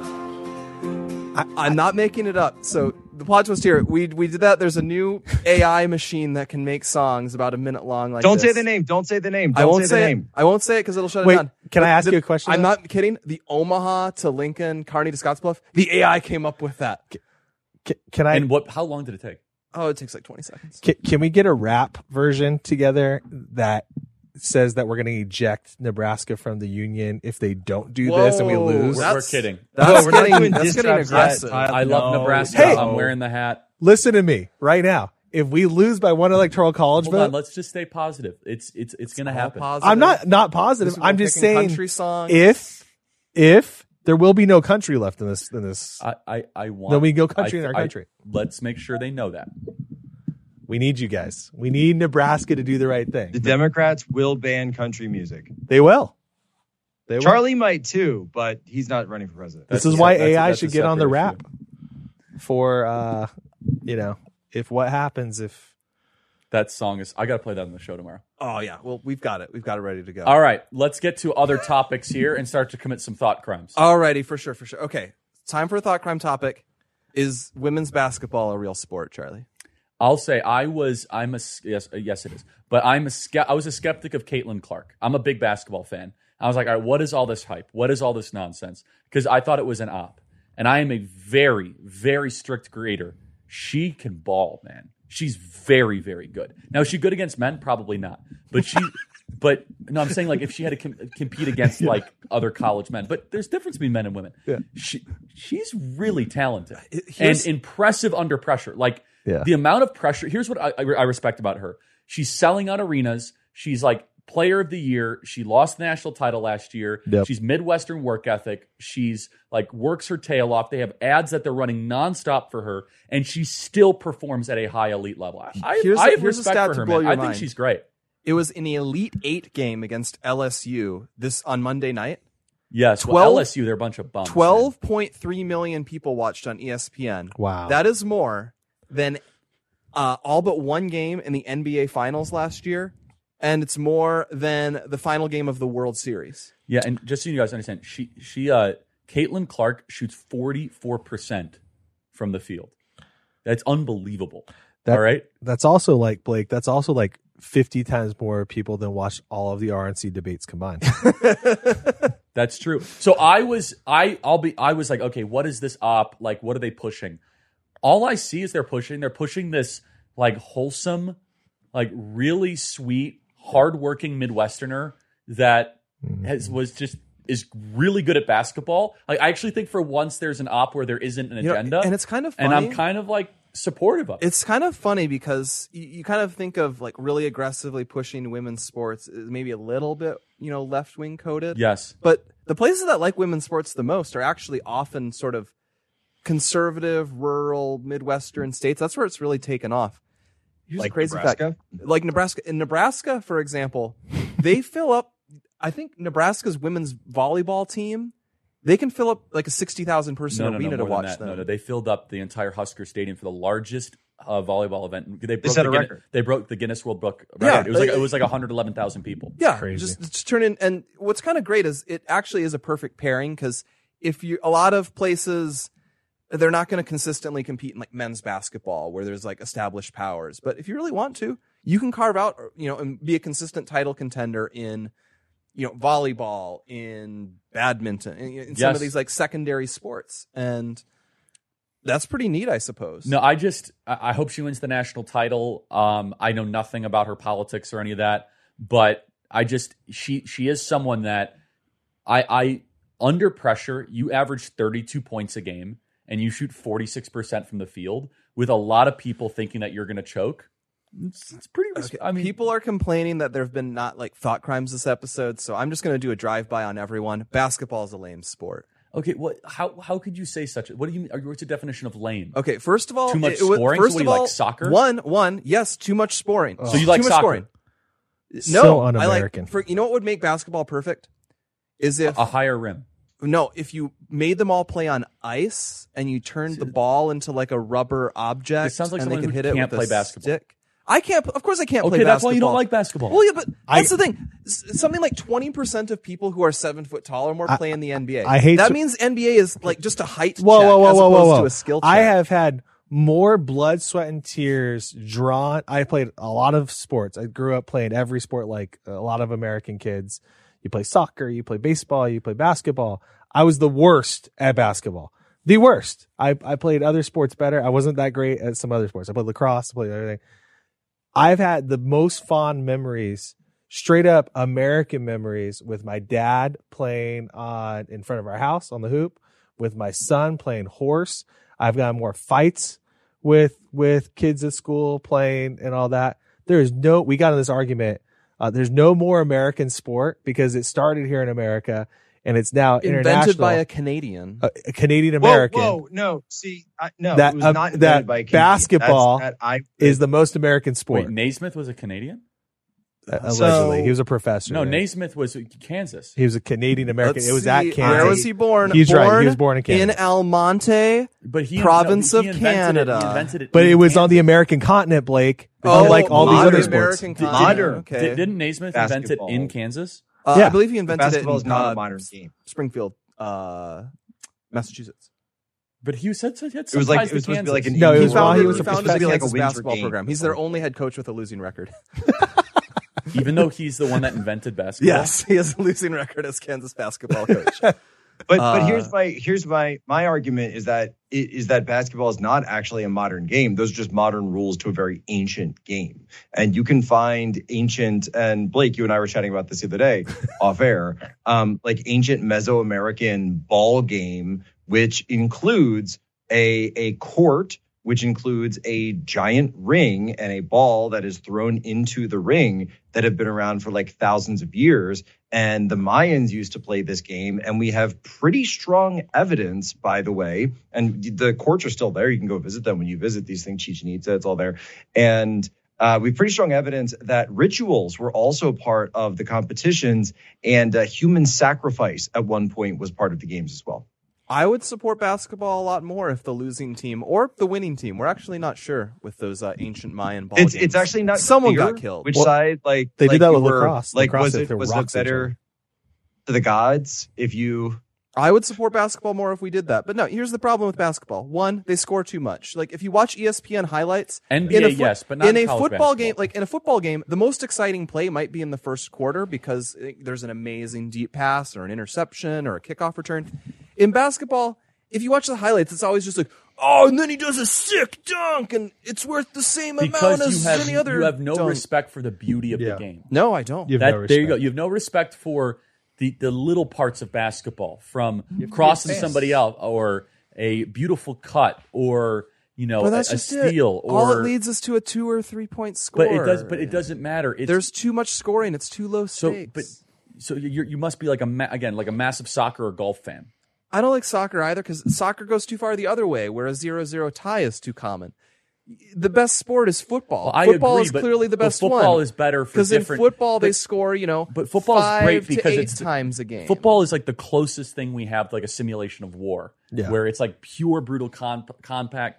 I'm not making it up. So the plot twist here, we did that. There's a new AI machine that can make songs about a minute long. Like
Don't
this.
say the name. Don't say the name.
I won't
say
say
the
it.
name.
I won't say it because it'll shut
Wait,
it down.
can I ask you a question?
I'm not kidding. The Omaha to Lincoln, Kearney to Scottsbluff, the AI came up with that.
Can I?
And how long did it take?
Oh, it takes like 20 seconds.
Can we get a rap version together that says that we're going to eject Nebraska from the union if they don't do this and we lose?
We're kidding.
That's
we're not
getting,
doing
that's
diss
getting
tracks yet.
aggressive.
I love Nebraska.
Hey!
I'm wearing the hat.
Listen to me right now. If we lose by one electoral college
Hold
vote,
on, let's just stay positive. It's going to happen.
Positive.
I'm not positive.
This is
I'm
we're
just
picking
saying
country songs.
if there will be no country left in this
I want.
then we go country in our country.
Let's make sure they know that.
We need you guys. We need Nebraska to do the right thing.
The Democrats will ban country music.
They will. They will.
Charlie might too, but he's not running for president.
This is why AI should get on the rap for if what happens if
that song is. I got to play that on the show tomorrow.
Oh yeah, well we've got it ready to go.
All right, let's get to other topics here and start to commit some thought crimes.
Alrighty, for sure. Okay, time for a thought crime topic. Is women's basketball a real sport, Charlie?
I'll say yes, it is. But I was a skeptic of Caitlin Clark. I'm a big basketball fan. I was like, all right, what is all this hype? What is all this nonsense? Because I thought it was an op. And I am a very, very strict grader. She can ball, man. She's very, very good. Now, is she good against men? Probably not. But no, I'm saying like if she had to compete against like other college men. But there's difference between men and women.
Yeah.
She's really talented and impressive under pressure. Like the amount of pressure. Here's what I respect about her. She's selling out arenas. She's like player of the year. She lost the national title last year.
Yep.
She's Midwestern work ethic. She's like works her tail off. They have ads that they're running nonstop for her, and she still performs at a high elite level. I have respect for her, man. I think she's great.
It was an Elite 8 game against LSU on Monday night.
Yes, LSU, they're a bunch of bums.
12.3 million people watched on ESPN.
Wow.
That is more than all but one game in the NBA Finals last year, and it's more than the final game of the World Series.
Yeah, and just so you guys understand, Caitlin Clark shoots 44% from the field. That's unbelievable. All right?
That's also like, Blake, that's also like 50 times more people than watched all of the RNC debates combined.
That's true. So I was like, okay, what is this op? Like, what are they pushing? All I see is they're pushing this like wholesome, like really sweet, hardworking Midwesterner that is really good at basketball. Like, I actually think for once there's an op where there isn't an agenda.
And it's kind of funny.
And I'm kind of like supportive of it.
It's kind of funny because you kind of think of like really aggressively pushing women's sports as maybe a little bit, left-wing coded.
Yes.
But the places that like women's sports the most are actually often sort of conservative, rural, Midwestern states. That's where it's really taken off. Here's
like
a crazy
Nebraska?
fact. Like Nebraska. In Nebraska, for example, they fill up, I think Nebraska's women's volleyball team, they can fill up like a 60,000 person arena to watch them.
No, they filled up the entire Husker Stadium for the largest volleyball event.
They set a record.
They broke the Guinness World Book
Yeah,
record. It was like 111,000 people.
Yeah,
Crazy.
just turn in. And what's kind of great is it actually is a perfect pairing because a lot of places, they're not going to consistently compete in like men's basketball where there's like established powers. But if you really want to, you can carve out, and be a consistent title contender in, volleyball, in badminton, in some of these like secondary sports. And that's pretty neat, I suppose.
No, I hope she wins the national title. I know nothing about her politics or any of that, but she is someone that I under pressure, you average 32 points a game and you shoot 46% from the field with a lot of people thinking that you're going to choke. It's pretty.
Okay.
I mean,
people are complaining that there have been not like thought crimes this episode, so I'm just going to do a drive-by on everyone. Basketball is a lame sport.
Okay, what? How could you say such? What do you mean? What's the definition of lame?
Okay, first of all,
too much scoring.
First
so
of all,
like soccer?
One, yes, too much scoring.
So you like
too much
soccer?
Scoring.
So
No,
un-American.
you know what would make basketball perfect? Is if
a higher rim.
No, if you made them all play on ice and you turned the ball into like a rubber object,
It sounds like
and they
someone
could
who
hit it
can't
with
play
a
basketball.
stick. I can't. Of course, I can't play
Okay,
basketball.
that's why you don't like basketball.
Well, yeah, but that's the thing. Something like 20% of people who are 7 foot tall or more play in the NBA.
I hate
that
to-
means NBA is like just a height check
Whoa,
as opposed to a skill check.
I have had more blood, sweat, and tears drawn. I played a lot of sports. I grew up playing every sport like a lot of American kids. You play soccer, you play baseball, you play basketball. I was the worst at basketball. The worst. I played other sports better. I wasn't that great at some other sports. I played lacrosse, I played everything. I've had the most fond memories, straight up American memories, with my dad playing in front of our house on the hoop, with my son playing horse. I've gotten more fights with kids at school playing and all that. We got in this argument. There's no more American sport because it started here in America and it's now international.
Invented by a Canadian.
A Canadian American.
Whoa, no. See, no,
That,
it was not invented by a Canadian.
basketball is the most American sport.
Wait, Naismith was a Canadian?
Allegedly. He was a professor.
No,
there.
Naismith was Kansas.
He was a Canadian American.
Let's
It was
see,
at Kansas.
Where was he born?
He's right. He was born in Kansas.
In Almonte,
But
province
he
of
invented
Canada.
He invented it
But
in
it was on
Kansas.
the American continent, Blake. Unlike all these other sports.
American continent.
Modern.
Okay.
Didn't Naismith invent it
Basketball.
in Kansas?
Yeah.
I believe he invented
Basketball
it
is
in
not a modern game.
Springfield, Massachusetts.
But he said he had
It was
some
like
ties
it was
to
supposed to be like
Kansas.
an
No, it
Indian
was while he
game.
was a
It was
founded
supposed to be like a
Kansas
winter
basketball
game.
program. He's their only head coach with a losing record.
Even though he's the one that invented basketball.
Yes, he has a losing record as Kansas basketball coach.
But here's my argument is that basketball is not actually a modern game. Those are just modern rules to a very ancient game. And you can find ancient, and Blake, you and I were chatting about this the other day off air, like ancient Mesoamerican ball game, which includes a court, which includes a giant ring and a ball that is thrown into the ring that have been around for like thousands of years. And the Mayans used to play this game, and we have pretty strong evidence, by the way, and the courts are still there. You can go visit them when you visit these things, Chichen Itza, it's all there. And we have pretty strong evidence that rituals were also part of the competitions, and human sacrifice at one point was part of the games as well.
I would support basketball a lot more if the losing team or the winning team. We're actually not sure with those ancient Mayan ball games.
It's actually not.
Someone got killed.
Which side? Like
they did that with
lacrosse. Like
lacrosse,
was it better to the gods if you?
I would support basketball more if we did that. But no, here's the problem with basketball. One, they score too much. Like if you watch ESPN highlights,
NBA, yes, but not
in a
college
football
basketball.
game. Like in a football game, the most exciting play might be in the first quarter because there's an amazing deep pass or an interception or a kickoff return. In basketball, if you watch the highlights, it's always just like, oh, and then he does a sick dunk, and it's worth the same amount as any other.
You have no
dunk.
Respect for the beauty of the game.
No, I don't.
There you go. You have no respect for the little parts of basketball, from crossing somebody out or a beautiful cut or a steal. Or
all it leads us to a 2 or 3 point score.
But it doesn't matter.
There's too much scoring. It's too low stakes.
So you must be like a massive soccer or golf fan.
I don't like soccer either because soccer goes too far the other way, where a 0-0 tie is too common. The best sport is football.
Well,
football
agree,
is clearly the best
football
one.
is better
because in football they score,
But football is great because
5 to 8
it's
times a game.
Football is like the closest thing we have to like a simulation of war, where it's like pure brutal contact,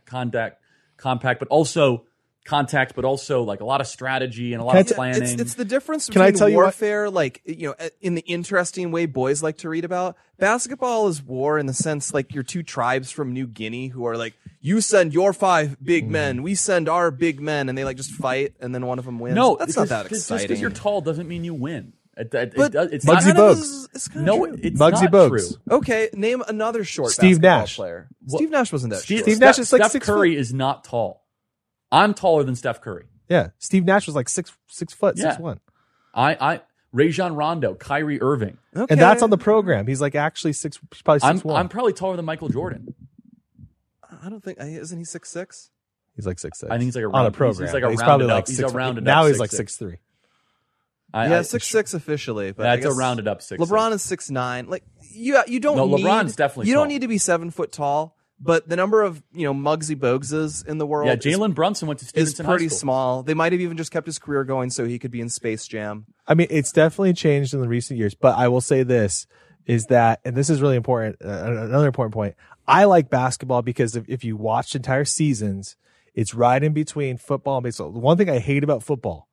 but also contact, but also like a lot of strategy and a lot of planning.
It's the difference between warfare, like in the interesting way boys like to read about. Basketball is war in the sense like you're two tribes from New Guinea who are like, you send your 5 big men, we send our big men, and they like just fight, and then one of them wins.
No,
that's not that exciting.
Just because you're tall doesn't mean you win. It's
Muggsy Bogues.
It's
Muggsy
not
Bogues.
true.
Okay, name another short
Steve
basketball
Nash
player. Steve Nash wasn't that short.
Steve Nash is like
Steph
6
Curry
foot.
is not tall. I'm taller than Steph Curry.
Yeah, Steve Nash was like 6 foot, 6'1".
Rajon Rondo, Kyrie Irving,
and that's on the program. He's like actually probably 6'1".
I'm probably taller than Michael Jordan.
I don't think isn't he 6'6"?
He's like 6'6".
I think he's like
on a program.
He's
probably like
he's
6.
a rounded
now
up
he's like
6'3".
6'3".
6'6" officially, but
that's a rounded up 6'6".
LeBron is 6'9". Like you don't.
No,
need,
LeBron's definitely.
You
tall.
don't need to be 7 foot tall. But the number of Muggsy Bogueses in the world,
Jalen Brunson went to Stevenson
is pretty
High School.
small. They might have even just kept his career going so he could be in Space Jam.
I mean, it's definitely changed in the recent years. But I will say this is that, and this is really important. Another important point. I like basketball because if you watch entire seasons, it's right in between football and baseball. The one thing I hate about football,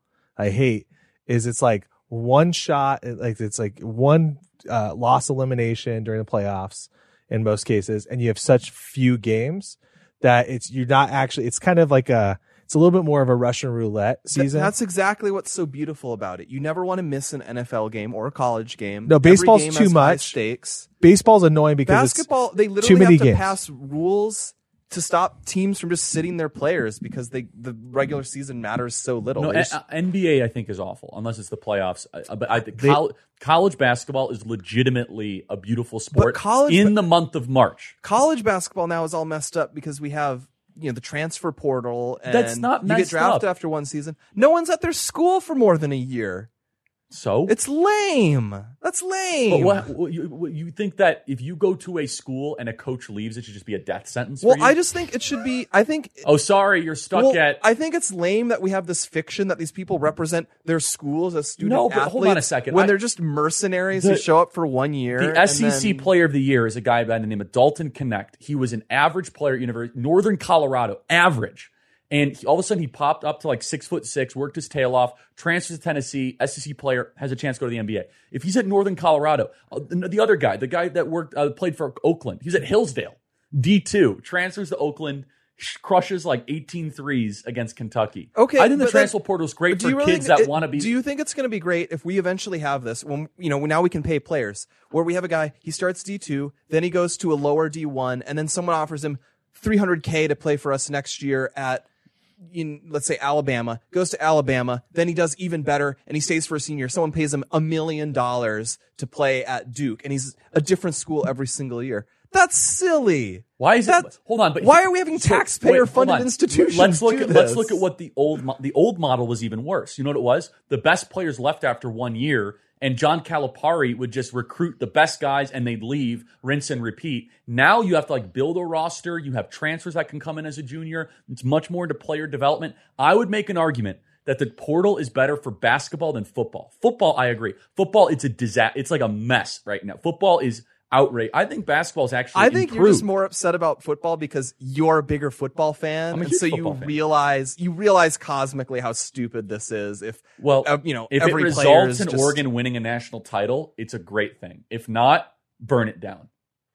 is it's like one shot, like it's like one loss elimination during the playoffs. In most cases, and you have such few games that you're not actually, it's kind of like it's a little bit more of a Russian roulette season.
That's exactly what's so beautiful about it. You never want to miss an NFL game or a college game.
No, baseball's too much.
High stakes.
Baseball's annoying because
basketball, they literally
too many
have to
games.
pass rules to stop teams from just sitting their players because the regular season matters so little.
No, NBA I think is awful unless it's the playoffs. But college basketball is legitimately a beautiful sport in the month of March.
College basketball now is all messed up because we have the transfer portal and
that's not
you get drafted after one season. No one's at their school for more than a year.
So
it's lame. That's lame.
But you think that if you go to a school and a coach leaves, it should just be a death sentence? For you?
I just think it should be. I think.
Oh, sorry, you're stuck at.
I think it's lame that we have this fiction that these people represent their schools as student
No, but
athletes.
hold on a second.
When they're just mercenaries who show up for 1 year.
The SEC Player of the Year is a guy by the name of Dalton Connect. He was an average player at Northern Colorado, average. And all of a sudden, he popped up to like 6'6", worked his tail off, transfers to Tennessee, SEC player, has a chance to go to the NBA. If he's at Northern Colorado, the other guy, the guy that played for Oakland, he's at Hillsdale, D2, transfers to Oakland, crushes like 18 threes against Kentucky.
Okay,
I think the transfer portal is great for kids that want to be.
Do you think it's going to be great if we eventually have this? When now we can pay players where we have a guy, he starts D2, then he goes to a lower D1, and then someone offers him $300K to play for us next year at, let's say Alabama, goes to Alabama, then he does even better and he stays for a senior. Someone pays him $1 million to play at Duke, and he's a different school every single year. That's silly.
Why is that? Hold on, but
why are we having taxpayer-funded institutions?
Let's look at what the old model was even worse. You know what it was? The best players left after 1 year, and John Calipari would just recruit the best guys and they'd leave, rinse and repeat. Now you have to build a roster. You have transfers that can come in as a junior. It's much more into player development. I would make an argument that the portal is better for basketball than football. Football, I agree. Football, it's a disaster. It's like a mess right now. Football is outrage. I think basketball is actually
improved.
You're
just more upset about football because you're a bigger football fan, and so you realize cosmically how stupid this is. If
it results in Oregon winning a national title, it's a great thing. If not, burn it down.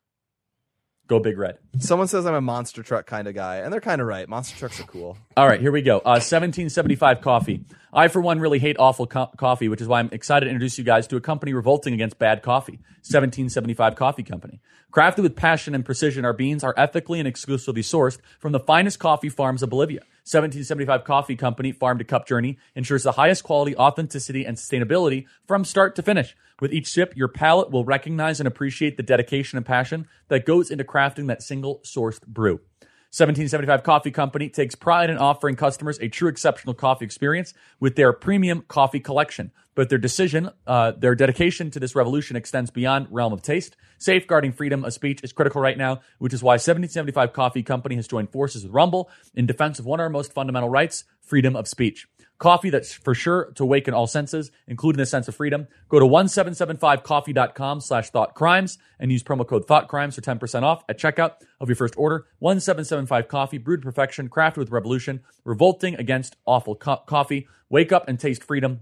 Go Big Red.
Someone says I'm a monster truck kind of guy, and they're kind of right. Monster trucks are cool.
All right, here we go. 1775 coffee. I, for one, really hate awful coffee, which is why I'm excited to introduce you guys to a company revolting against bad coffee. 1775 Coffee Company. Crafted with passion and precision, our beans are ethically and exclusively sourced from the finest coffee farms of Bolivia. 1775 Coffee Company farm to cup journey ensures the highest quality, authenticity, and sustainability from start to finish. With each sip, your palate will recognize and appreciate the dedication and passion that goes into crafting that single-sourced brew. 1775 Coffee Company takes pride in offering customers a true exceptional coffee experience with their premium coffee collection. But their dedication to this revolution extends beyond realm of taste. Safeguarding freedom of speech is critical right now, which is why 1775 Coffee Company has joined forces with Rumble in defense of one of our most fundamental rights, freedom of speech. Coffee that's for sure to awaken all senses, including the sense of freedom. Go to 1775coffee.com/thoughtcrimes and use promo code thoughtcrimes for 10% off at checkout of your first order. 1775 Coffee, brewed to perfection, crafted with revolution, revolting against awful coffee. Wake up and taste freedom.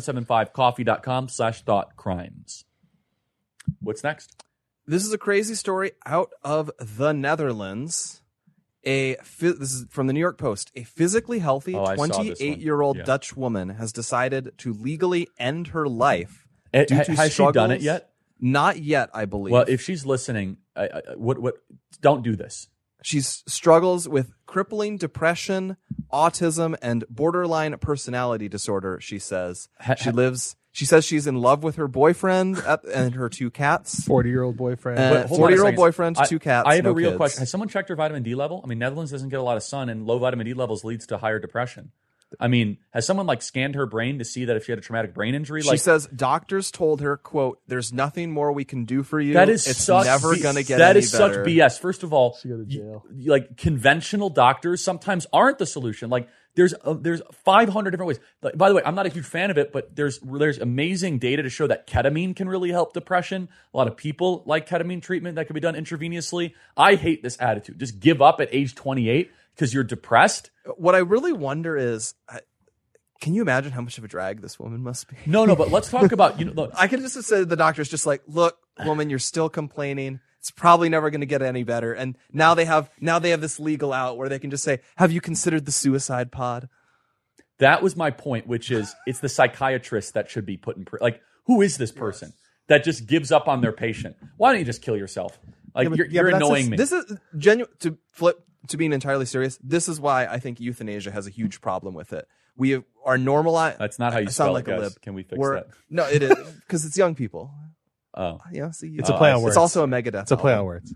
1775coffee.com/thoughtcrimes. What's next?
This is a crazy story out of the Netherlands. This is from the New York Post. A physically healthy 28-year-old Dutch woman has decided to legally end her life due to
Has she done it yet?
Not yet, I believe.
Well, if she's listening, don't do this.
She struggles with crippling depression, autism, and borderline personality disorder, she says. She says she's in love with her boyfriend and her 2 cats.
40-year-old boyfriend.
40-year-old boyfriend, 2 cats.
I have
no
a real
kids.
question. Has someone checked her vitamin D level? I mean, Netherlands doesn't get a lot of sun, and low vitamin D levels leads to higher depression. I mean, has someone scanned her brain to see that if she had a traumatic brain injury?
She says doctors told her, quote, "There's nothing more we can do for you.
That is
it's
such
never going to get
that
any
is
better."
Such BS. First of all,
she go to jail.
Conventional doctors sometimes aren't the solution. There's 500 different ways. By the way, I'm not a huge fan of it, but there's amazing data to show that ketamine can really help depression. A lot of people like ketamine treatment that can be done intravenously. I hate this attitude. Just give up at age 28 because you're depressed.
What I really wonder is, can you imagine how much of a drag this woman must be?
No, but let's talk about, look.
I can just say the doctor's just look, woman, you're still complaining. It's probably never going to get any better. And now they have this legal out where they can just say, have you considered the suicide pod?
That was my point, which is it's the psychiatrist that should be put in prison. Who is this person that just gives up on their patient? Why don't you just kill yourself? You're annoying me.
This is genuine. To flip to being entirely serious, this is why I think euthanasia has a huge problem with it. We are normalized.
That's not how you spell it, guys. Can we fix that?
No, it is because it's young people.
Oh,
yeah. See,
it's a play on words.
It's also a Megadeth.
It's a play on words.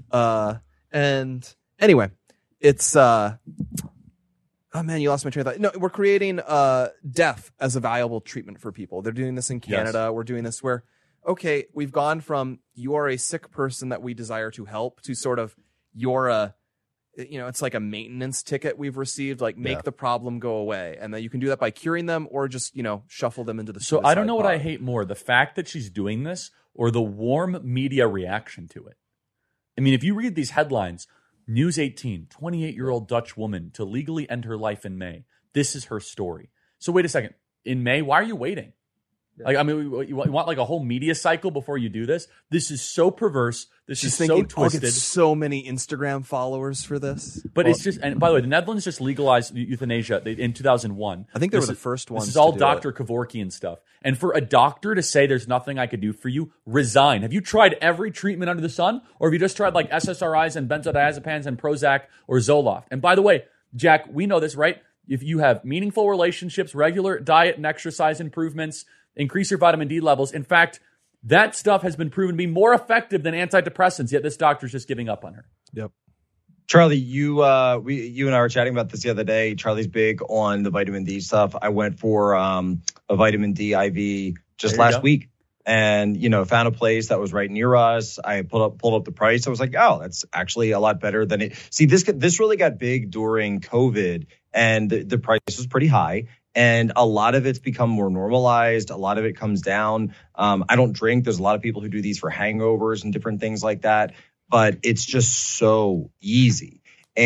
And anyway, it's oh man, you lost my train of thought. No, we're creating death as a viable treatment for people. They're doing this in Canada. Yes. We're doing this where, okay, we've gone from you are a sick person that we desire to help to sort of you're a, it's like a maintenance ticket we've received, make the problem go away. And then you can do that by curing them or just, shuffle them into the suicide
So I don't know
pod.
what I hate more, the fact that she's doing this or the warm media reaction to it. I mean, if you read these headlines, News 18, 28-year-old Dutch woman to legally end her life in May. This is her story. So wait a second. In May, why are you waiting? Like, I mean, you want like a whole media cycle before you do this? This is so perverse. This
She's
is
thinking,
so twisted.
I'll get so many Instagram followers for this.
But it's just, and by the way, the Netherlands just legalized euthanasia in 2001.
I think they were the first ones.
This is all
to do
Dr. Kevorkian stuff. And for a doctor to say there's nothing I could do for you, resign. Have you tried every treatment under the sun? Or have you just tried like SSRIs and benzodiazepines and Prozac or Zoloft? And by the way, Jack, we know this, right? If you have meaningful relationships, regular diet and exercise improvements, increase your vitamin D levels. In fact, that stuff has been proven to be more effective than antidepressants, yet this doctor's just giving up on her.
Yep.
Charlie, you and I were chatting about this the other day. Charlie's big on the vitamin D stuff. I went for a vitamin D IV just last week, and found a place that was right near us. I pulled up the price. I was like, oh, that's actually a lot better than it. See, this really got big during COVID, and the price was pretty high. And a lot of it's become more normalized. A lot of it comes down. I don't drink. There's a lot of people who do these for hangovers and different things like that. But it's just so easy.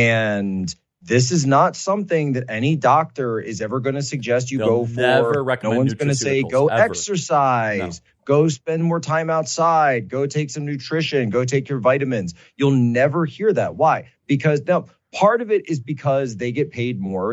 And this is not something that any doctor is ever going to suggest you go for.
Never recommend
no one's going to say, go
ever.
exercise, go spend more time outside, go take some nutrition, go take your vitamins. You'll never hear that. Why? Because now part of it is because they get paid more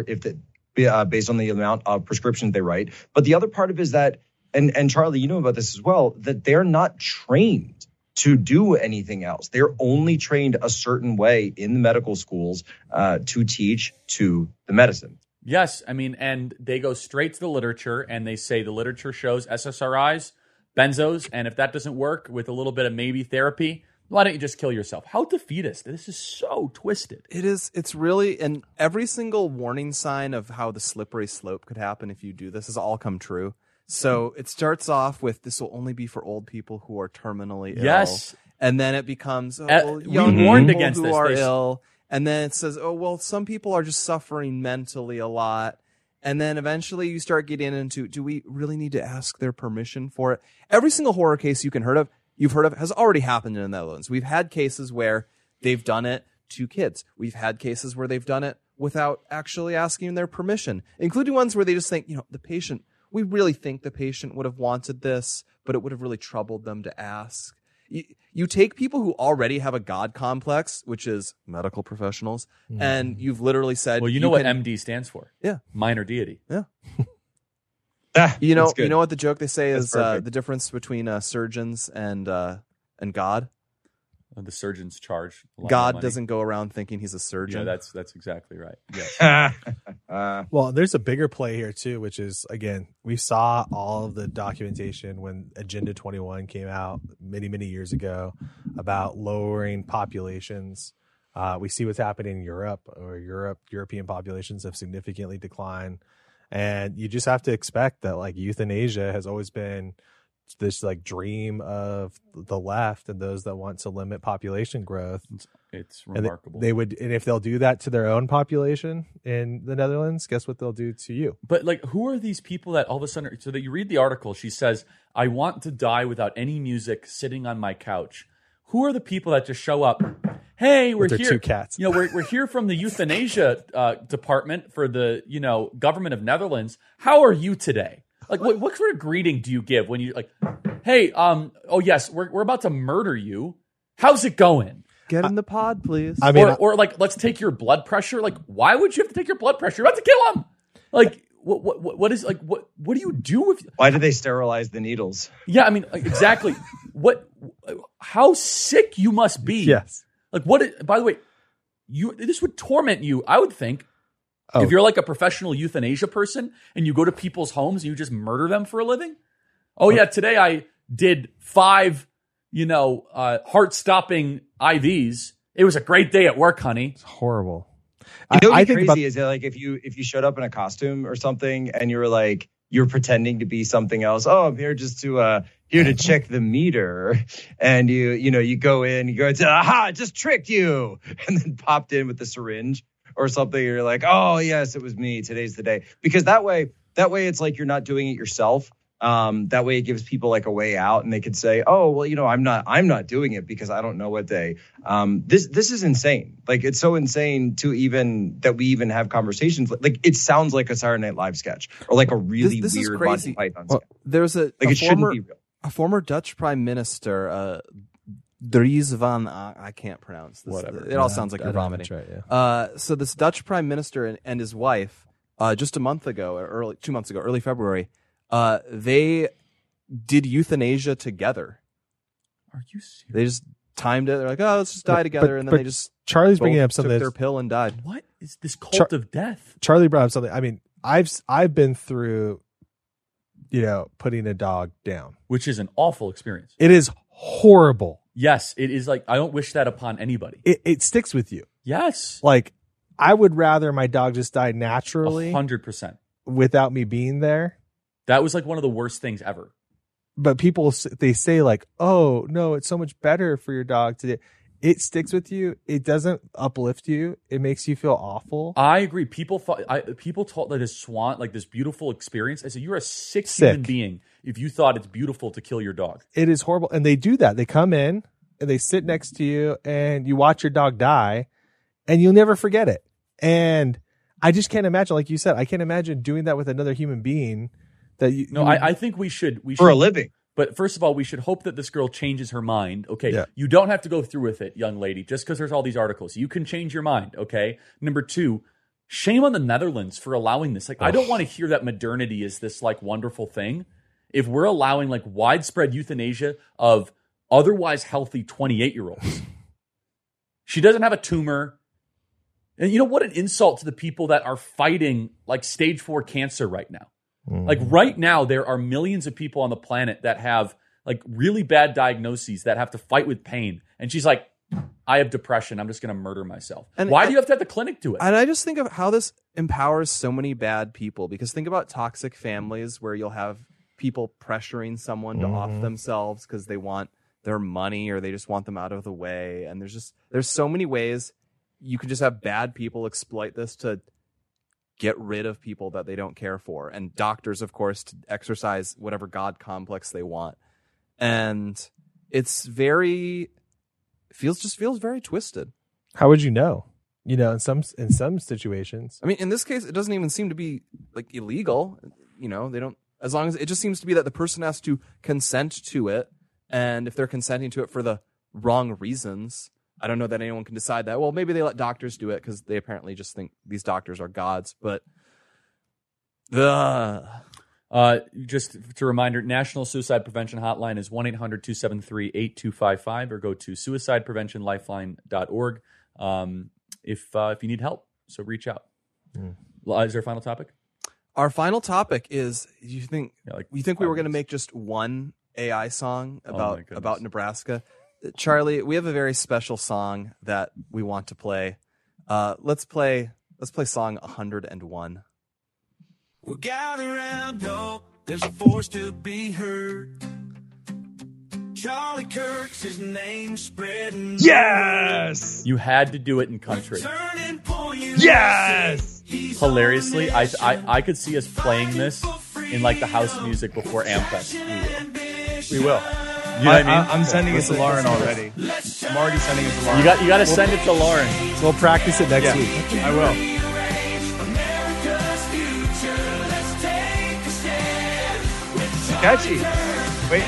based on the amount of prescriptions they write. But the other part of it is that, and Charlie, you know about this as well, that they're not trained to do anything else. They're only trained a certain way in the medical schools to teach to the medicine.
Yes, I mean, and they go straight to the literature and they say the literature shows SSRIs, benzos, and if that doesn't work with a little bit of maybe therapy, why don't you just kill yourself? How defeatist. This is so twisted.
It is. It's really, and every single warning sign of how the slippery slope could happen if you do this has all come true. So it starts off with this will only be for old people who are terminally ill.
Yes.
And then it becomes
young warned
people
against
who
this.
are ill. And then it says, oh, well, some people are just suffering mentally a lot. And then eventually you start getting into, do we really need to ask their permission for it? Every single horror case you've heard of has already happened in the Netherlands. We've had cases where they've done it to kids. We've had cases where they've done it without actually asking their permission, including ones where they just think, the patient, we really think the patient would have wanted this, but it would have really troubled them to ask. You take people who already have a God complex, which is medical professionals, and you've literally said,
well, you know what MD stands for?
Yeah.
Minor deity.
Yeah. You know what the joke they say is the difference between surgeons and God?
The surgeon's charge.
God doesn't go around thinking he's a surgeon.
Yeah, that's exactly right. Yes.
Well, there's a bigger play here too, which is, again, we saw all of the documentation when Agenda 21 came out many, many years ago about lowering populations. We see what's happening in Europe, European populations have significantly declined. And you just have to expect that like euthanasia has always been this like dream of the left and those that want to limit population growth.
It's remarkable.
And if they'll do that to their own population in the Netherlands, guess what they'll do to you?
But like, who are these people that all of a sudden, so that you read the article, she says, I want to die without any music sitting on my couch. Who are the people that just show up? Hey, we're here.
Two cats.
We're here from the euthanasia department for the, government of Netherlands. How are you today? Like, what sort of greeting do you give when you like, hey, oh yes, we're about to murder you. How's it going?
Get in the pod, please.
I mean,
or like, let's take your blood pressure. Like, why would you have to take your blood pressure? You're about to kill him. Like, what is like, what do you do with?
Why do they sterilize the needles?
Yeah, I mean, exactly. How sick you must be.
Yes.
Like, by the way, this would torment you, I would think. Oh. If you're like a professional euthanasia person and you go to people's homes and you just murder them for a living. Oh yeah, today I did 5, heart-stopping IVs. It was a great day at work, honey.
It's horrible.
I think crazy is that like if you showed up in a costume or something and you were like you're pretending to be something else. Oh, I'm here just to check the meter, and you go in, you go, aha, just tricked you, and then popped in with the syringe or something. You're like, oh yes, it was me. Today's the day. Because that way it's like you're not doing it yourself. That way it gives people like a way out, and they could say, oh, well, you know, I'm not doing it because I don't know what they, this is insane. Like, it's so insane to even that we even have conversations. Like, it sounds like a Saturday Night Live sketch or like a really
this
weird
Monty
Python
well,
sketch.
There's
like, it shouldn't be real.
A former Dutch prime minister, Dries van, I can't pronounce this.
Whatever.
It all sounds like you're vomiting.
Right, yeah.
So this Dutch prime minister and his wife, just a month ago, or 2 months ago, early February, they did euthanasia together.
Are you serious?
They just timed it. They're like, oh, let's just die together, and then they just
Charlie's bringing up something.
Took their pill and died.
What is this cult of death?
Charlie brought up something. I mean, I've been through, you know, putting a dog down,
which is an awful experience.
It is horrible.
Yes, it is. Like, I don't wish that upon anybody.
It sticks with you.
Yes.
Like, I would rather my dog just die naturally,
100%,
without me being there.
That was like one of the worst things ever.
But people, they say like, oh no, it's so much better for your dog to. It sticks with you. It doesn't uplift you. It makes you feel awful.
I agree. People thought that this swan, like this beautiful experience. I said, you're a sick human being if you thought it's beautiful to kill your dog.
It is horrible. And they do that. They come in and they sit next to you and you watch your dog die and you'll never forget it. And I just can't imagine, like you said, I can't imagine doing that with another human being.
I think we should
for a living.
But first of all, we should hope that this girl changes her mind. Okay,
yeah.
You don't have to go through with it, young lady, just because there's all these articles. You can change your mind. Okay. Number two, shame on the Netherlands for allowing this. Like, I don't want to hear that modernity is this like wonderful thing. If we're allowing like widespread euthanasia of otherwise healthy 28-year-olds, she doesn't have a tumor. And you know what an insult to the people that are fighting like stage 4 cancer right now. Like right now, there are millions of people on the planet that have like really bad diagnoses that have to fight with pain. And she's like, I have depression. I'm just going to murder myself. And why do you have to have the clinic do it?
And I just think of how this empowers so many bad people, because think about toxic families where you'll have people pressuring someone to off themselves because they want their money or they just want them out of the way. And there's so many ways you can just have bad people exploit this to get rid of people that they don't care for, and doctors, of course, to exercise whatever God complex they want. And it's feels very twisted.
How would you know? You know, in some situations.
I mean, in this case, it doesn't even seem to be like illegal. You know, they don't, as long as it just seems to be that the person has to consent to it. And if they're consenting to it for the wrong reasons, I don't know that anyone can decide that. Well, maybe they let doctors do it because they apparently just think these doctors are gods. But
just to reminder, National Suicide Prevention Hotline is 1-800-273-8255 or go to suicidepreventionlifeline.org if you need help. So reach out. Is there a final topic?
Our final topic is, you think we were going to make just one AI song about Nebraska? Charlie, we have a very special song that we want to play. Let's play song 101.
We'll gather around, no, there's a force to be heard. Charlie Kirk's his name spreading.
Yes!
You had to do it in country.
Yes!
Hilariously, I could see us playing this in like the house music before AmFest. We will. You know what I mean?
I'm sending it to Lauren already. I'm already sending it to Lauren.
You got to send it to Lauren.
We'll practice it next week.
I will. Catchy. Wait.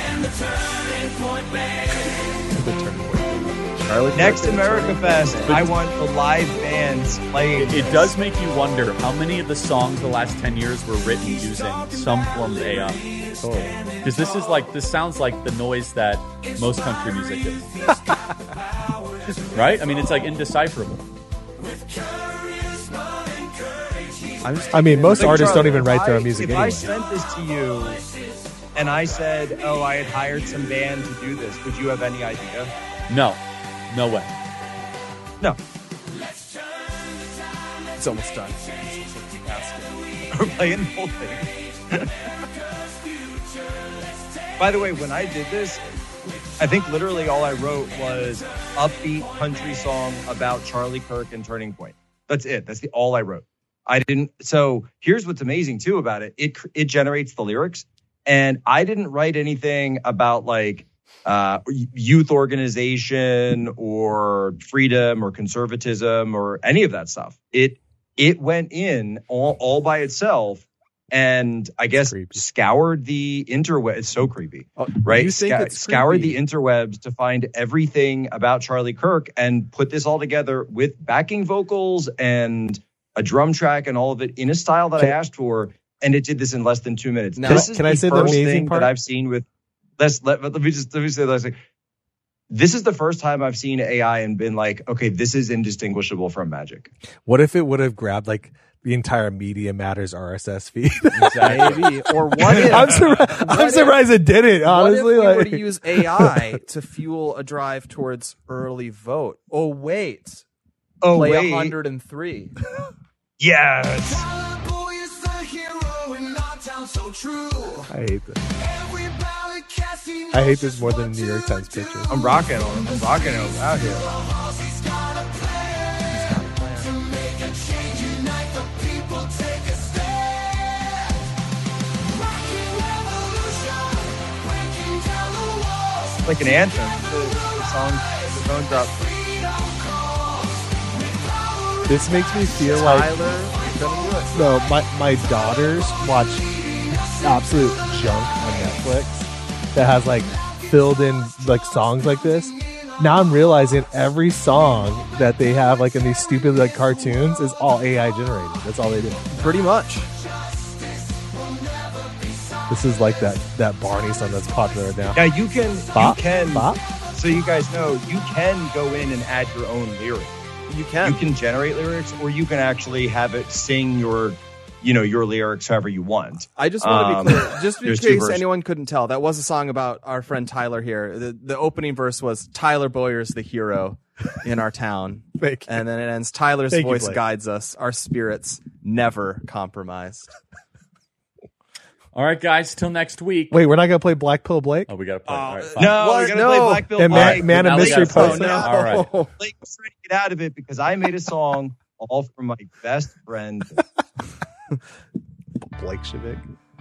Next America Fest, I want the live bands playing.
It does make you wonder how many of the songs the last 10 years were written using some form of AI. Because this sounds like the noise that most country music is. Right? I mean, it's like indecipherable.
Most artists don't even write their own music anyway.
If I sent this to you and I said, oh, I had hired some band to do this, would you have any idea?
No. No way.
No.
It's almost done.
We're playing the whole thing. By the way, when I did this, I think literally all I wrote was upbeat country song about Charlie Kirk and Turning Point. That's it. That's all I wrote. I didn't. So here's what's amazing too about it. It generates the lyrics And I didn't write anything about like youth organization or freedom or conservatism or any of that stuff. It went in all by itself. And I guess scoured the interweb. It's so creepy, right?
You think it's
scoured
creepy?
the interwebs to find everything about Charlie Kirk and put this all together with backing vocals and a drum track and all of it in a style that I asked for. And it did this in less than 2 minutes.
Now,
This is
can I say the
first
amazing
thing
part?
that I've seen with. Let me say this. This is the first time I've seen AI and been like, okay, this is indistinguishable from Magic.
What if it would have grabbed like the entire Media Matters RSS feed?
Maybe. Or what if
I'm surprised it didn't, honestly.
What if we were
like,
to use AI to fuel a drive towards early vote? Oh wait. Play 103.
Yes.
I hate this. I hate this more than the New York Times picture.
I'm rocking out here. Like an anthem. The phone drop.
This makes me feel like no, my daughters watch absolute junk on Netflix that has like filled in like songs like this. Now I'm realizing every song that they have like in these stupid like cartoons is all AI generated. That's all they do.
Pretty much.
This is like that Barney song that's popular now.
Yeah, you can.
Bop?
So you guys know you can go in and add your own lyrics.
You can.
You can generate lyrics, or you can actually have it sing your lyrics however you want.
I just want to be clear, just in
there's two
case
versions.
anyone couldn't tell, that was a song about our friend Tyler here. The opening verse was Tyler Boyer's the hero in our town. And then it ends, Tyler's
Thank you,
voice
Blake.
guides us, our spirits never compromised.
All right, guys, till next week.
Wait, we're not gonna play Black Pill Blake?
Oh, we got to play. All right, fine.
No,
What?
we're gonna
No.
play Black Bill
And
Blake.
Man of
Now we
Mystery
gotta play-
Post.
no. All right.
Blake was trying to get out of it because I made a song all for my best friend.
Blake Shavik.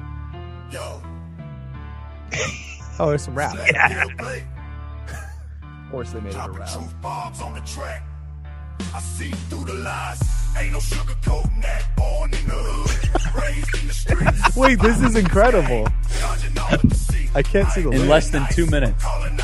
Oh, there's some rap.
Of course they made it a rap.
Bombs on the track. I see through the lies. Ain't no sugarcoating that. Born in the hood, raised in the streets.
Wait, this is incredible. I can't see the
In
lyrics.
less than 2 minutes.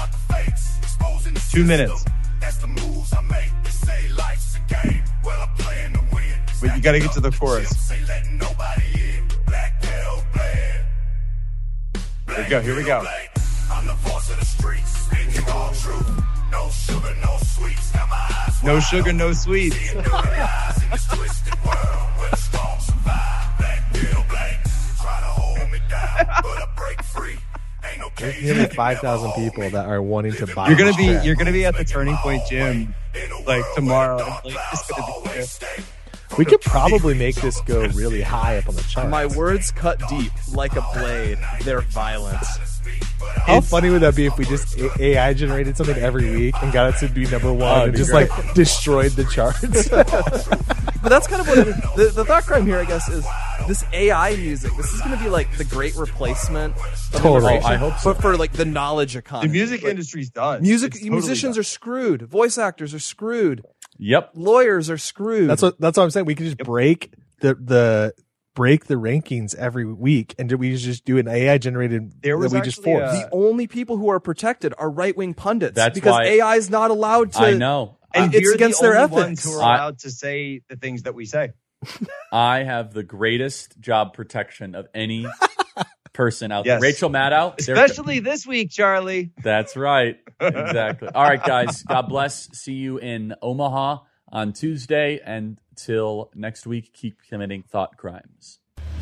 2 minutes.
That's the moves I make. They say life's a game. Well, I'm playing to win.
But you got to get to the chorus.
Say letting nobody in. Black Pill Blade.
Here we go. Here we go.
I'm the voice of the streets. Speaking all truth. No sugar, no sweets. Got my eyes
No sugar, no sweets.
eyes in this twisted world where the strong survive. Black Pill Blade. Try to hold me down, but I break free. Ain't no
There's
cage.
nearly 5,000 people that are wanting to buy.
You're gonna
this track.
be at the Turning Point Gym like tomorrow. And Blake is gonna be there.
We could probably make this go really high up on the chart.
My words cut deep like a blade. They're violent.
How funny would that be if we just AI generated something every week and got it to be number one and
it'd be
just
great.
like destroyed the charts?
But that's kind of what the thought crime here, I guess, is this AI music. This is going to be like the great replacement. Of
Totally.
immigration,
I hope so.
But for like the knowledge
The
economy.
music
Like,
industry's done.
musicians are screwed. Voice actors are screwed.
Yep.
Lawyers are screwed.
That's what I'm saying. We could just break the rankings every week, and we just do an AI generated
There was
that we just
actually
force.
the only people who are protected are right wing pundits.
That's
because
why-
AI is not allowed to.
I know.
And
it's
we're
against
the
their
only ones
ethics.
who are allowed to say the things that we say.
I have the greatest job protection of any person out
Yes.
there. Rachel Maddow.
Especially this week, Charlie.
That's right. Exactly. All right, guys. God bless. See you in Omaha on Tuesday. And till next week, keep committing thought crimes.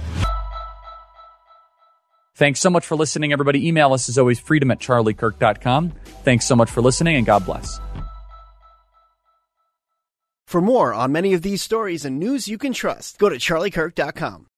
Thanks so much for listening, everybody. Email us as always, freedom@charliekirk.com. Thanks so much for listening, and God bless.
For more on many of these stories and news you can trust, go to charliekirk.com.